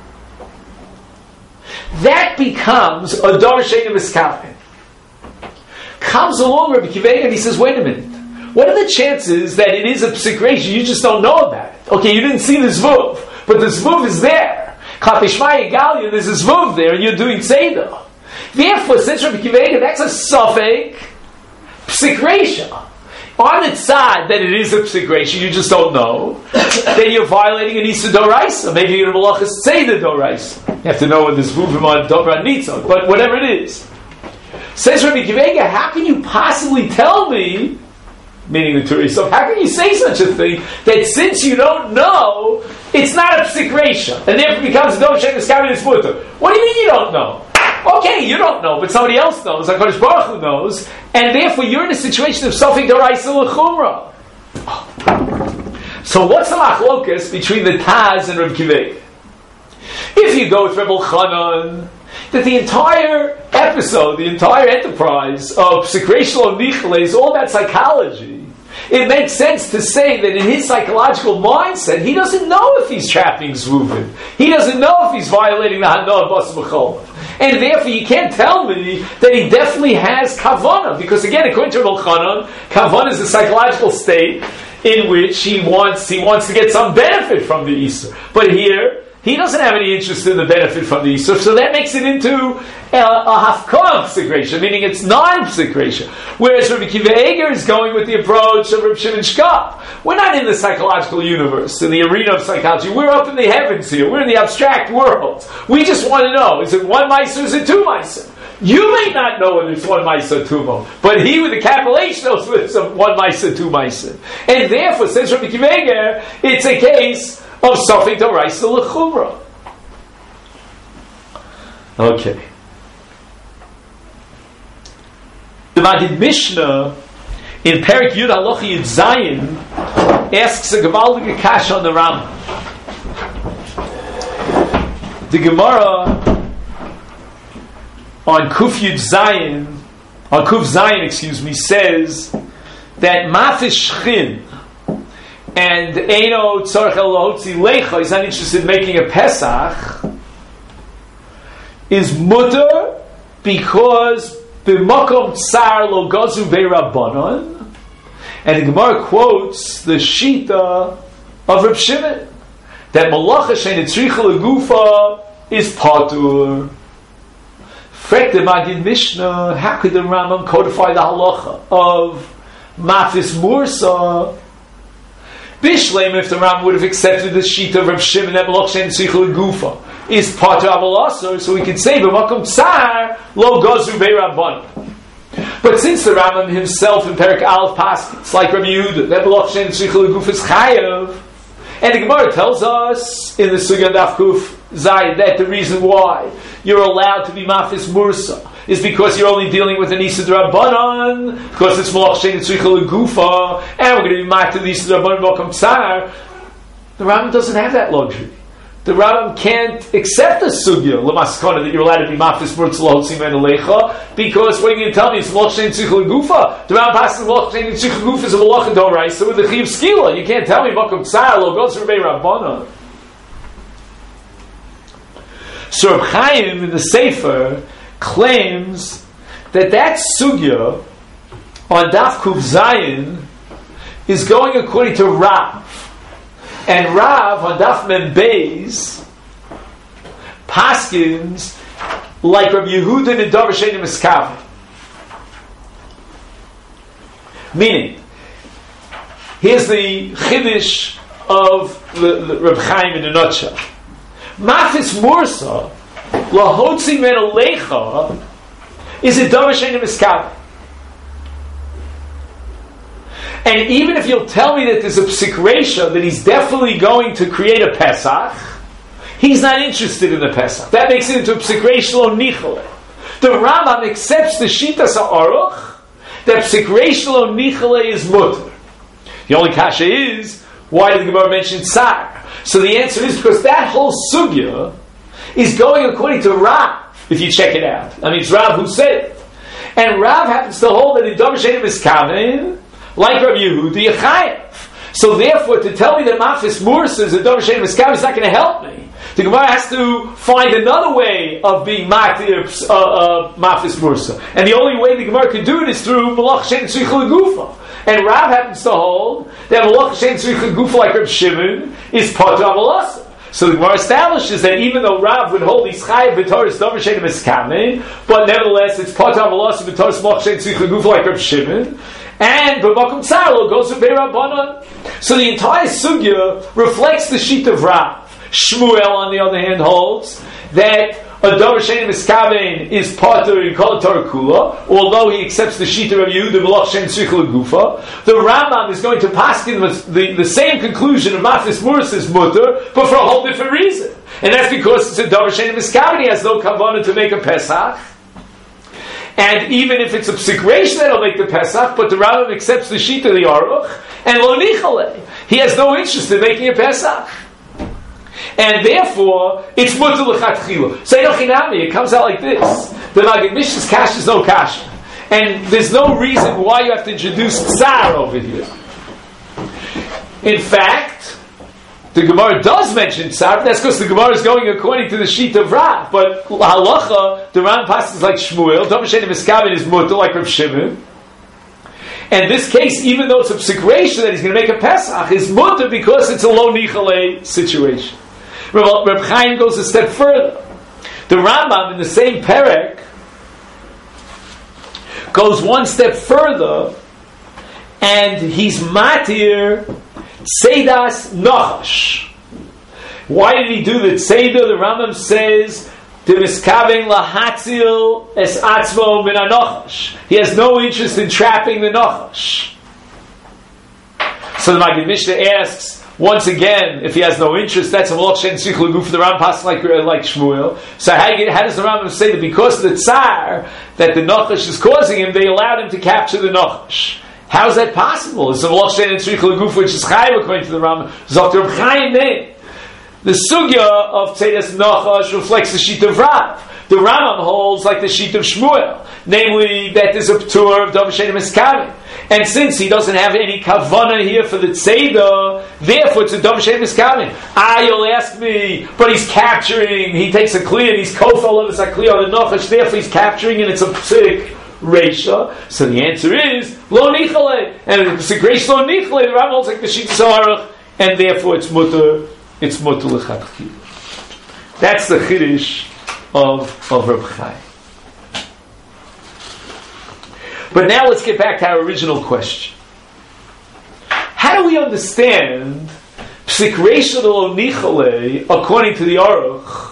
Speaker 1: That becomes a davar she'eino miskaven. Comes along Rabbi Akiva Eiger and he says, wait a minute. What are the chances that it is a psik reisha? You just don't know about it. Okay, you didn't see the zvuv, but the zvuv is there. Klapishmai Galia, there's a zvuv there, and you're doing tzeidah. Therefore, since Rabbi Akiva Eiger, that's a safek psik reisha. On its side that it is a psik reisha, you just don't know, then you're violating an Issa Doraisa. Maybe you're going to say the Doraisa. You have to know what this zvuvim on Dobra Nitzon, but whatever it is. Says Rabbi Akiva Eiger, how can you possibly tell me, meaning the Turei Sof, how can you say such a thing, that since you don't know, it's not a psik reisha, and therefore becomes a davar she'eino miskaven is mutter? What do you mean you don't know? Okay, you don't know, but somebody else knows, HaKadosh Baruch Hu knows, and therefore you're in a situation of safek doraisa l'chumra. So what's the machlokas between the Taz and Rabbi Akiva Eiger? If you go with Reb Elchanan, that the entire episode, the entire enterprise of psik reisha lo nichle is all about psychology, it makes sense to say that in his psychological mindset, he doesn't know if he's trapping zvuvim. He doesn't know if he's violating the Hanoah Bas B'chol. And therefore, you can't tell me that he definitely has kavanah. Because again, according to Reb Elchanan, kavanah is a psychological state in which he wants to get some benefit from the Isur. But here, he doesn't have any interest in the benefit from the Isur, so that makes it into a hafkah psik reisha, meaning it's non-psik reisha. Whereas Rabbi Akiva Eiger is going with the approach of Reb Shimon Shkop. We're not in the psychological universe, in the arena of psychology. We're up in the heavens here. We're in the abstract world. We just want to know, is it one ma'aser or is it two ma'aser? You may not know whether it's one ma'aser or two ma'aser, but he with the capital H knows whether it's one ma'aser or two ma'aser. And therefore, says Rabbi Akiva Eiger, it's a case of safek doraisa l'chumra. Okay. The Magid Mishnah in Perik Yud Halacha Yud Zayin asks a gewaltige kasha on the Rambam. The Gemara on Kuf Yud Zayin, on Kuf Zayin, says that Mafish Shchin and Eino Tzorech Elohotzi Lecha is not interested in making a Pesach is mutter because b'makom tsar lo gazu be'rabbanon, and the Gemara quotes the Shita of Reb Shimon that malacha she'eino tzricha legufa is patur. Frek the Magid Mishnah, how could the Rambam codify the halacha of mafis mursa? Bishleim, if the Rambam would have accepted the sheet of Reb Shimon that malacha she'eino tzricha legufa is patur avalasor, so we could say b'makom tsar lo gazu be'rabbanon. But since the Rambam himself in Perik Aleph Paskins, like Rabbi Yehuda, that malacha she'eino tzricha legufa is chayav, and the Gemara tells us in the Sugya Daf Kuf Zayin that the reason why you're allowed to be mafis mursa is because you're only dealing with an Issa D'Rabbanan, because it's malacha she'eino tzricha legufa, and we're going to be mafis Issa D'Rabbanan b'makom tsar. The Rambam doesn't have that luxury. The Rambam can't accept the sugya l'maskana that you're allowed to be mafis mursa l'hotzim and alecha, because what are you going to tell me? It's malacha she'eino tzricha legufa. The Rambam passes malacha she'eino tzricha legufa is a malacha d'oraisa with the chiv skila. You can't tell me b'makom tsar lo gazu be'rabbanan. So Reb Chaim in the Sefer claims that sugya on Daf Kuf Zayin is going according to Rav. And Rav on Daf Mem Beis paskins like Rabbi Yehuda and davar she'eino miskaven. Meaning, here's the chiddush of the Reb Chaim in a nutshell. Mafis mursa lahotzi men alecha is a davar she'eino miskaven. And even if you'll tell me that there's a psik reisha that he's definitely going to create a Pesach, he's not interested in the Pesach. That makes it into a psik reisha lo nichle. The Rambam accepts the Shitas HaAruch that psik reisha lo nichle is mutter. The only kasha is, why did the Gemara mention tsar? So the answer is because that whole sugya is going according to Rav, if you check it out. I mean, it's Rav who said it. And Rav happens to hold that in davar she'eino miskaven, like Rabbi Yehuda, Yechayev. So therefore, to tell me that Mafis Mursa is a Dover Shein Miskaven is not going to help me. The Gemara has to find another way of being Matir Mafis Mursa. And the only way the Gemara can do it is through Malach Shein Tzricha L'Gufa. And Rav happens to hold that Malach Shein Tzricha L'Gufa, like Reb Shimon, is Pater Amalasa. So the Gemara establishes that even though Rav would hold these Chayav B'Torah Dover Shein Miskaven, but nevertheless it's Pater Amalasa B'Torah Malach Shein Tzricha L'Gufa, like Reb Shimon. And B'Makom Tzarlo goes with Be'Rabbanan. So the entire sugya reflects the sheet of Rav. Shmuel, on the other hand, holds that a Dover Shein Miskaven is Pater in Kol Torah Kula, although he accepts the sheet of Yehuda Malach Shein Tzricha L'Gufa. The Rambam is going to paskin the same conclusion of Mafis Mursa is Mutter, but for a whole different reason. And that's because it's a Dover Shein Miskaven, he has no kavanah to make a Pesach. And even if it's a psik reish that'll make the Pesach, but the Rambam accepts the sheet of the Aruch, and lo nichale, he has no interest in making a Pesach. And therefore, it's mutter l'chatchila. Say no chinami, it comes out like this. The Magid Mishna's kash is no kash. And there's no reason why you have to introduce tsar over here. In fact, the Gemara does mention tsar, but that's because the Gemara is going according to the sheet of Rav. But halacha, the Ram passes like Shmuel, Dover Shein Miskaven is mutter like Reb Shimon. And this case, even though it's a psik reish that he's going to make a Pesach, is mutter because it's a lo nichale situation. Reb Chaim goes a step further. The Rambam in the same perek goes one step further, and he's matir Seidas Nachash. Why did he do the Seidah? The Rambam says the Miskaven lahatzil es atzmo min hanachash. He has no interest in trapping the Nachash. So the Magid Mishnah asks, once again, if he has no interest, that's a Malach Shein Tzricha L'Gufa. The Rambam passes like Shmuel. So how does the Rambam say that because of the tsar that the Nachash is causing him, they allowed him to capture the Nachash? How is that possible? It's a Malach Shein Tzricha L'Gufa, which is Chayav according to the Rambam. Dr. Reb Chaim name. The sugya of Tzedas Nachash reflects the sheet of Rav. The Rambam holds like the sheet of Shmuel, namely that there's a p'tur of Dover Shein Miskaven. And since he doesn't have any kavanah here for the tzeidah, therefore it's a Dover Shein Miskaven. You'll ask me, but he's capturing, he takes a kli and he's kofal of his akli on the Nachash, therefore he's capturing and it's a psik reisha. So the answer is, lo nichale. And if it's a psik lo nichale, the Rambam holds like the sheet of Zoharach, and therefore it's mutter l'chatchila. That's the chiddush of Reb Chaim. But now let's get back to our original question. How do we understand psik reisha lo nichale according to the Aruch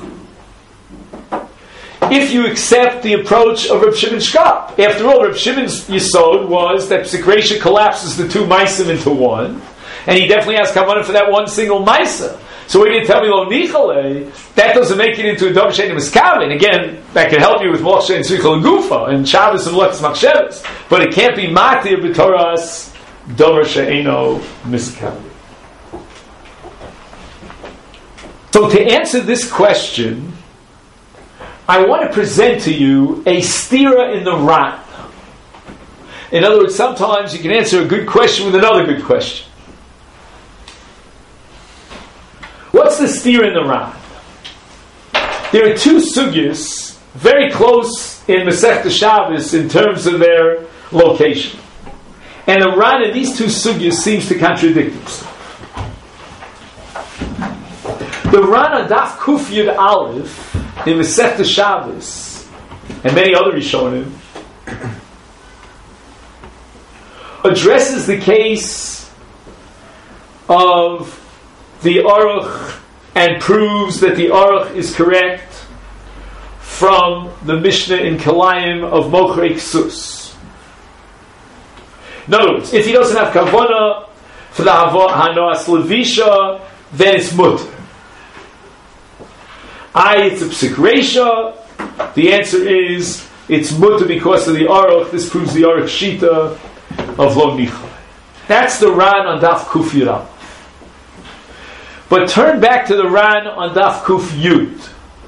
Speaker 1: if you accept the approach of Reb Shimon Shkop? After all, Reb Shimon's yesod was that psik reisha collapses the two maisim into one, and he definitely has kavanah for that one single maisa. So when you tell me lo nichale, that doesn't make it into a Dover Shein Miskaven. Again, that can help you with Malach Shein Tzricha L'Gufa and Shabbos and Leches Machshavos, but it can't be matir b'toras Dover She'eino Miskaven. So to answer this question, I want to present to you a stira in the Ran. In other words, sometimes you can answer a good question with another good question. What's the steer in the Ran? There are two sugyas very close in Masechta Shabbos in terms of their location. And the Ran in these two sugyas seems to contradict himself. The Ran on Daf Kuf Yud Aleph in Masechta Shabbos and many other Rishonim addresses the case of the Aruch and proves that the Aruch is correct from the Mishnah in Kalayim of Mochrei Ksus. In other words, if he doesn't have kavanah for the Hanoas Levisha, then it's mutter. It's a psik reisha. The answer is it's mutter because of the Aruch. This proves the Aruch shita of lo nichal. That's the Ran on Daf Kuf Yud. But turn back to the Ran on Daf Kuf Yud.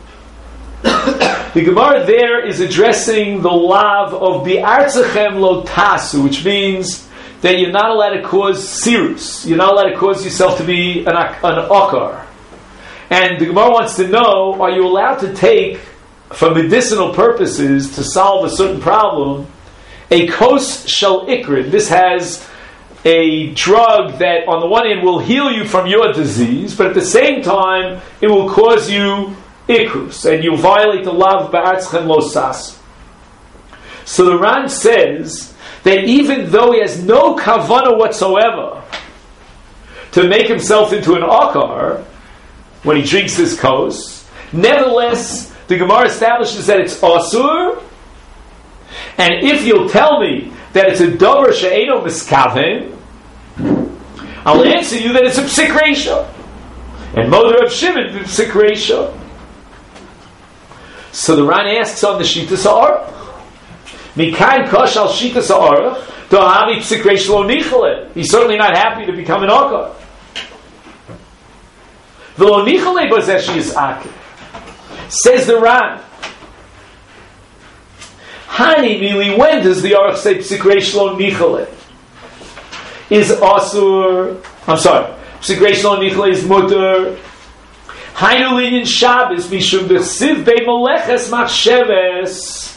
Speaker 1: The Gemara there is addressing the lav of bi'artzachem lo tasu, which means that you're not allowed to cause sirus. You're not allowed to cause yourself to be an okar. And the Gemara wants to know, are you allowed to take, for medicinal purposes, to solve a certain problem, a kos shel ikrin? This has a drug that on the one hand will heal you from your disease, but at the same time it will cause you ikrus, and you violate the law ba'atzchem lo sas. So the Ran says that even though he has no kavanah whatsoever to make himself into an akar when he drinks this kos, nevertheless the Gemara establishes that it's asur, and if you'll tell me that it's a davar she'eino miskaven, I'll answer you that it's a psik reisha. And Moder of Shimon psik reisha. So the Ran asks on the Shitas Ha'aruch, Mikan kosh al Shitas Ha'aruch, do'ami psik reisha lo nichale. He's certainly not happy to become an akar. V'lo nichale b'zeshi is akar. Says the Ran, Hani mili, when does the Aruch say psik reisha lo nichale? Is asur, psik reisha lo nichale is mutter. Hainu linyan Shabbos mishum b'chsiv bei meleches machsheves.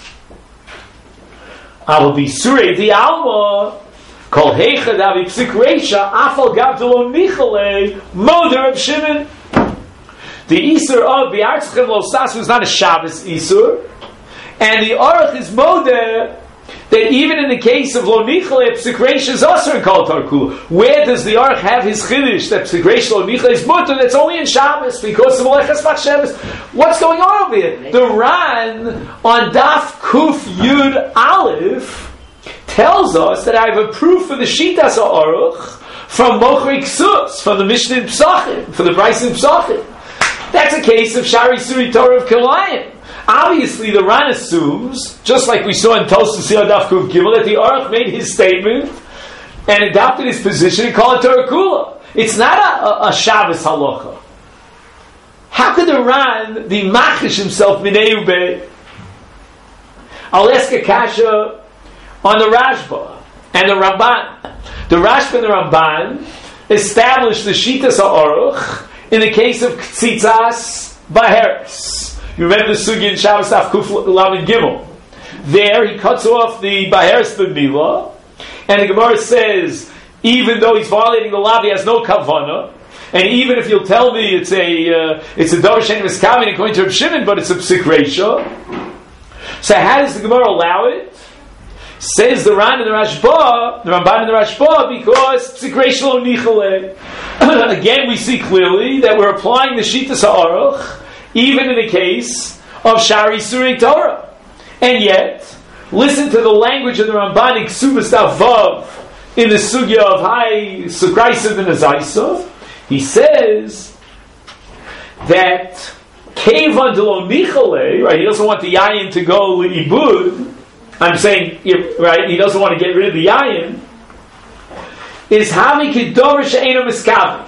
Speaker 1: Aval b'surei di alma kol heichad avi psik reisha afal gav de lo nichale moder of Shimon. The Isur of B'artzchem lo sas was not a Shabbos Isur, and the Aruch is moder that even in the case of lo nichale, psik reisha is asur in kol tarkula. Where does the Aruch have his chiddush that psik reisha lo nichale is mutter? That's only in Shabbos because of meleches machsheves. What's going on over here? The Ran on Daf Kuf Yud Aleph tells us that I have a proof for the Shitas Ha'aruch from Mochri Ksus, from the Mishnah in Psachim, from the Bryce in Psachim. That's a case of Shari Suri Torah of Kilayim. Obviously, the Ran assumes, just like we saw in Tosfos Daf Kuf Gimel, that the Aruch made his statement and adopted his position and called it Torah Kula. It's not a Shabbos halacha. How could the Ran be machish himself minei ubei? I'll ask a kasha on the Rashba and the Ramban. The Rashba and the Ramban established the Shitas Ha'aruch in the case of Ktzitzas Baheres. You remember the Sugi in Shabbos Daf Kuf Lamed Gimel. There he cuts off the Baheres B'Mila, and the Gemara says, even though he's violating the law, he has no kavanah, and even if you'll tell me it's a davar she'eino miskaven according to Reb Shimon, but it's a psik reisha. So how does the Gemara allow it? Says the Ran and the Rashba, the Ramban and the Rashba, because psik reisha lo nichale. Again, we see clearly that we're applying the Shitas Ha'aruch even in the case of Shari Surei Torah. And yet, listen to the language of the Ramban in Ksubas Daf Vav in the Sugya of Hai Sukraisav and Azaisov. He says that Kevan de lo nichale, right? He doesn't want the yayin to go li'ibud. I'm saying, right? He doesn't want to get rid of the yayin. Is havi kedover she'eino miskaven.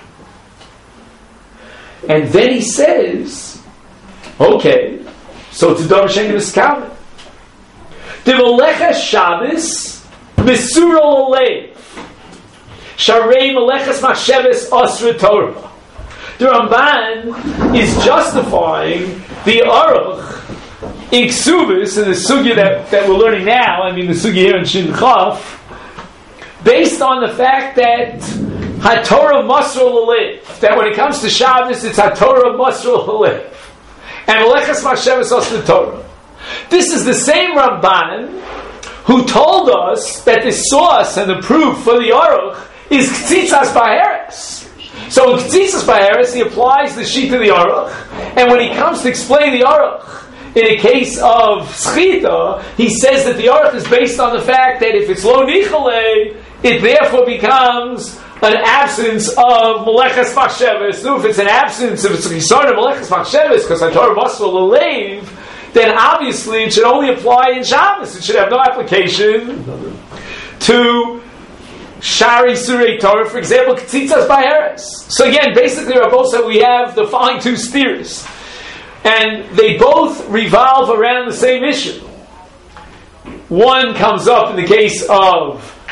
Speaker 1: And then he says, okay, so it's a davar she'eino miskaven. The meleches Shabbos mesura l'leiv. Sharei meleches machsheves asra Torah. The Ramban is justifying the Aruch in Ksubis, in the sugya that we're learning now, I mean the sugya here in Shin Chaf, based on the fact that HaTorah Masra L'Leiv, that when it comes to Shabbos, it's HaTorah Masra L'Leiv, and Meleches Machsheves Asra Torah. This is the same Ramban who told us that the source and the proof for the Aruch is Ktzitzas Baheres. So in Ktzitzas Baheres, he applies the sheet to the Aruch, and when he comes to explain the Aruch in a case of Schita, he says that the Aruch is based on the fact that if it's Lo Nichale, it therefore becomes an absence of Meleches Machsheves. No, if it's an absence, if it's a Chisar of Meleches Machsheves, because HaTorah Masra L'Leiv, then obviously it should only apply in Shabbos. It should have no application to Shari Surei Torah, for example, Ktzitzas Baheres. So again, basically, Rabbi said we have the following two steers, and they both revolve around the same issue. One comes up in the case of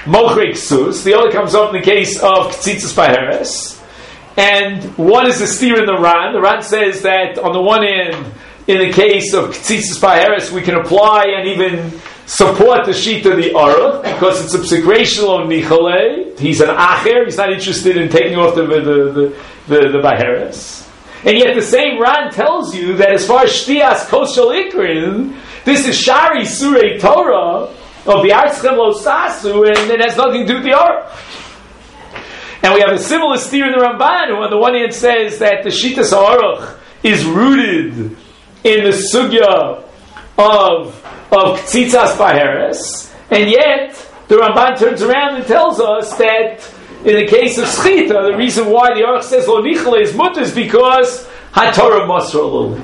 Speaker 1: Mochrei Ksus. The other comes up in the case of Ktsitzas Baheres. And one is the steer in the Ran. The Ran says that on the one hand, in the case of Ktsitzas Baheres, we can apply and even support the sheet of the Aruch, because it's a psikration nichale. He's an acher. He's not interested in taking off the Baheres. And yet the same Ran tells you that as far as Shtias Koshel Ikrin, this is Shari Surei Torah of the Artzchem Lo Sasu, and it has nothing to do with the Aruch. And we have a similar steer in the Ramban, who on the one hand says that the Shitas Aruch is rooted in the sugya of Ktsitzas Baheres, and yet the Ramban turns around and tells us that in the case of Schita, the reason why the Aruch says Lo Nichale is mutter is because HaTorah Mosra Lo.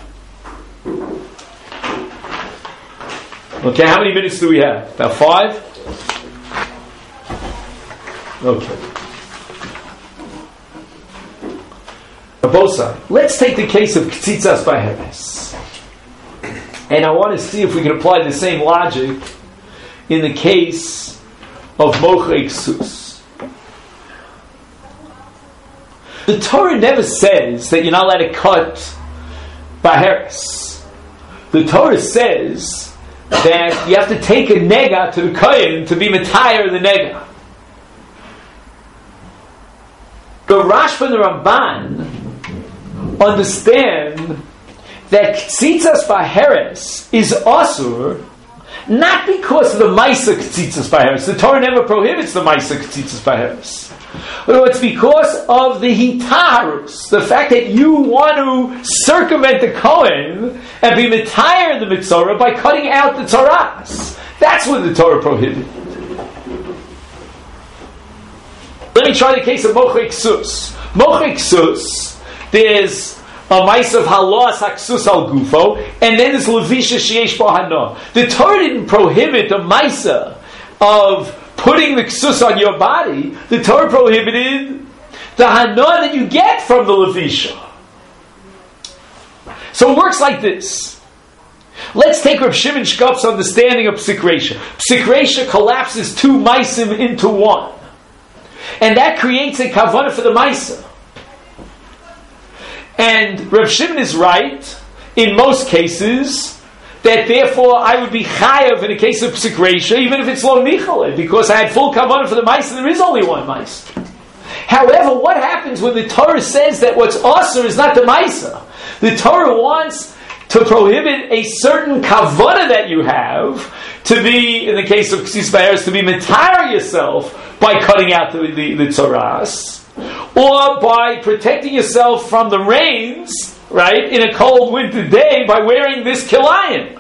Speaker 1: Okay, how many minutes do we have? About 5? Okay. Bosa, let's take the case of Ktsitzas Baheres. And I want to see if we can apply the same logic in the case of Mochrei Ksus. The Torah never says that you're not allowed to cut Baheres. The Torah says that you have to take a nega to the kohen to be metayer the nega. The Rashba and the Ramban understand that Ktsitzas Baheres is asur not because of the Maisa Ktsitzas Baheres. The Torah never prohibits the Maisa Ktsitzas Baheres. But it's because of the hitarus, the fact that you want to circumvent the Kohen and be metayer the Mitzorah by cutting out the Tzoras. That's what the Torah prohibited. Let me try the case of Mochrei Ksus. Mochrei Ksus, there's a mice of halos haksus al gufo, and then there's levisha sheyesh bo hana. The Torah didn't prohibit the maisa of putting the ksus on your body. The Torah prohibited the hana that you get from the levisha. So it works like this. Let's take Reb Shimon Shkop's understanding of psikresha. Psikresha collapses two maisim into one, and that creates a kavanah for the maisa. And Reb Shimon is right in most cases that therefore I would be chayav in a case of psikresha, even if it's lo nichale, because I had full kavanah for the mice and there is only one mice. However, what happens when the Torah says that what's asur is not the maisa? The Torah wants to prohibit a certain kavanah that you have to be, in the case of Ktsitzas Baheres, to be metar yourself by cutting out the tzoras, or by protecting yourself from the rains, right, in a cold winter day by wearing this kilayim.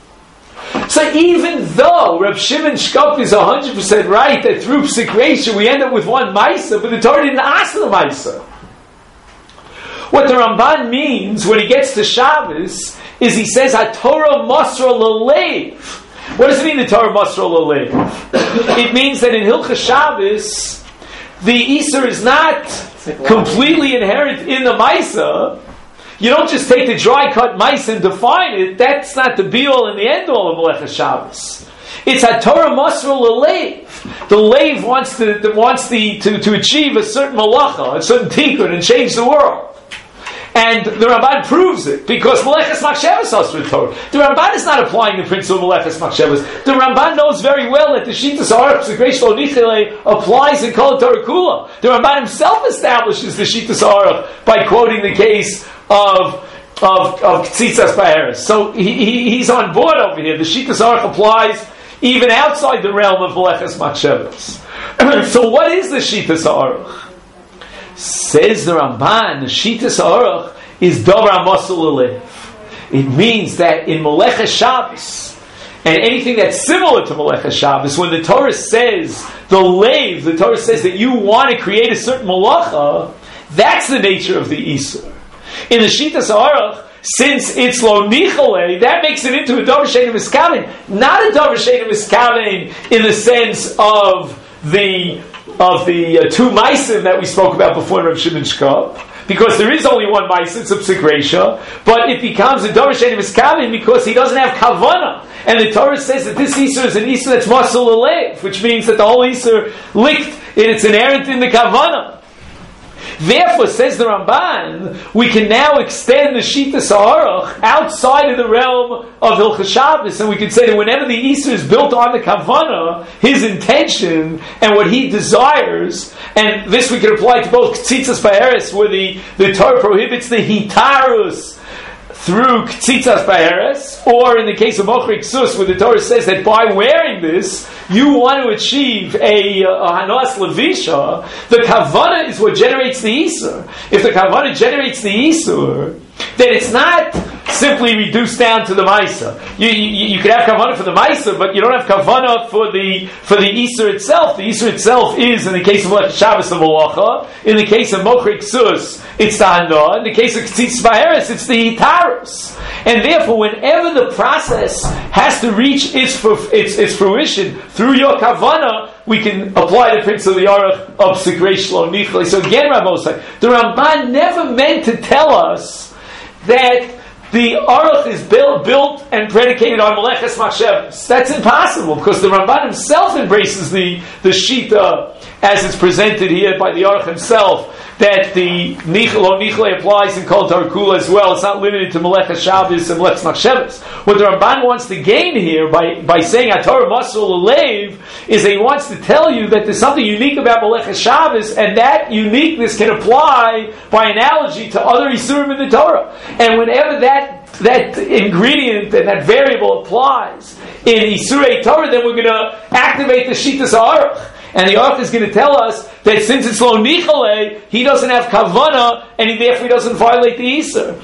Speaker 1: So even though Reb Shimon Shkop is 100% right that through psikresha we end up with one maisa, but the Torah didn't ask the maisa. What the Ramban means when he gets to Shabbos is he says HaTorah Mosra L'Leiv. What does it mean, the Torah Mosra L'Leiv? It means that in Hilchos Shabbos the Isur is not completely inherent in the Maisa. You don't just take the dry cut Maisa and define it. That's not the be-all and the end-all of Melechas Shabbos. It's HaTorah Mosra L'Leiv. The Leiv wants to achieve a certain malacha, a certain tikkun, and change the world. And the Ramban proves it, because Melechas Machshavas Asur Torah. The Ramban is not applying the principle of Melechas Machshavas. The Ramban knows very well that the Shitas Aruch Psikreish Lo Nichale applies in Kol Torah Kula. The Ramban himself establishes the Shitas Aruch by quoting the case of Ktsitzas Baheres. So he's on board over here. The Shitas Aruch applies even outside the realm of Melechas Machshavas. So what is the Shitas Aruch? Says the Ramban, the Shitas Aruch is Davar Mosel L'Leiv. It means that in Melechas Shabbos, and anything that's similar to Melechas Shabbos, when the Torah says the Leiv, the Torah says that you want to create a certain malacha, that's the nature of the Isur. In the Shitas Aruch, since it's Lo Nichale, that makes it into a Davar She'eino Miskaven, not a Davar She'eino Miskaven in the sense of the two maisim that we spoke about before in Reb Shimon Shkop, because there is only one Maisa, it's a Psik Reisha, but it becomes a Dor Shein Miskabin because he doesn't have Kavana. And the Torah says that this Isur is an Isur that's Masal Alev, which means that the whole Isur licked, it's inherent in the Kavana. Therefore, says the Ramban, we can now extend the Shitas Ha'aruch outside of the realm of Hilchos Shabbos, and we can say that whenever the Isur is built on the Kavanah, his intention and what he desires, and this we can apply to both Ktzitzas Ba'eres, where the Torah prohibits the Hitarus through Ktzitzas Ba'eres, or in the case of Mochri Ksus, where the Torah says that by wearing this, you want to achieve a Hanas Levisha. The Kavanah is what generates the Isur. If the Kavanah generates the Isur, then it's not simply reduced down to the Maisa. You could have Kavanah for the Maisa, but you don't have Kavanah for the Isur itself. The Isur itself is, in the case of Shabbos of Malacha, in the case of Mochri Ksus, it's the Hana. In the case of Ktzitzas Ba'eres, it's the Hitarus. And therefore, whenever the process has to reach its fruition through your Kavanah, we can apply the principle of the Aruch of Psik Reish Lo Nichle. So again, Rabbosai, the Ramban never meant to tell us that the Aruch is built and predicated on Meleches Machshavos. That's impossible, because the Ramban himself embraces the Shita as it's presented here by the Aruch himself, that the Nichle applies in Kol Torah Kula as well. It's not limited to Meleches Shabbos and Meleches Machshavos. What the Ramban wants to gain here by saying HaTorah Masur Alev is that he wants to tell you that there's something unique about Meleches Shabbos, and that uniqueness can apply by analogy to other Isurim in the Torah. And whenever that ingredient and that variable applies in Isurei Torah, then we're going to activate the Shitas Ha'aruch. And the Aruch is going to tell us that since it's Lo Nichale, he doesn't have Kavana, and he therefore doesn't violate the Isur.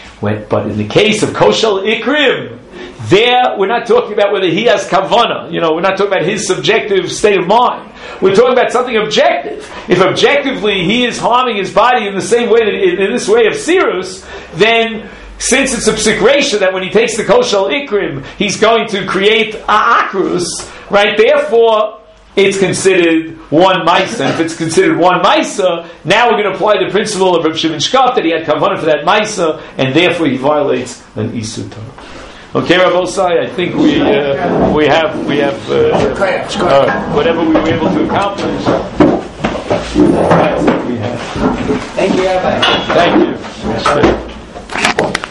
Speaker 1: But in the case of Koshel Ikrim, there we're not talking about whether he has Kavana. We're not talking about his subjective state of mind. We're talking about something objective. If objectively he is harming his body in the same way that in this way of Sirus, then since it's a Psik Reisha that when he takes the Koshel Ikrim, he's going to create Akrus, right? Therefore, it's considered one Maisa. If it's considered one Maisa, now we're going to apply the principle of Rav Shimon Shkop that he had Kavanah for that Maisa, and therefore he violates an Isur Torah. Okay, Rav Osai, I think we have whatever we were able to accomplish. That's what we have.
Speaker 3: Thank you, Rabbi.
Speaker 1: Thank you.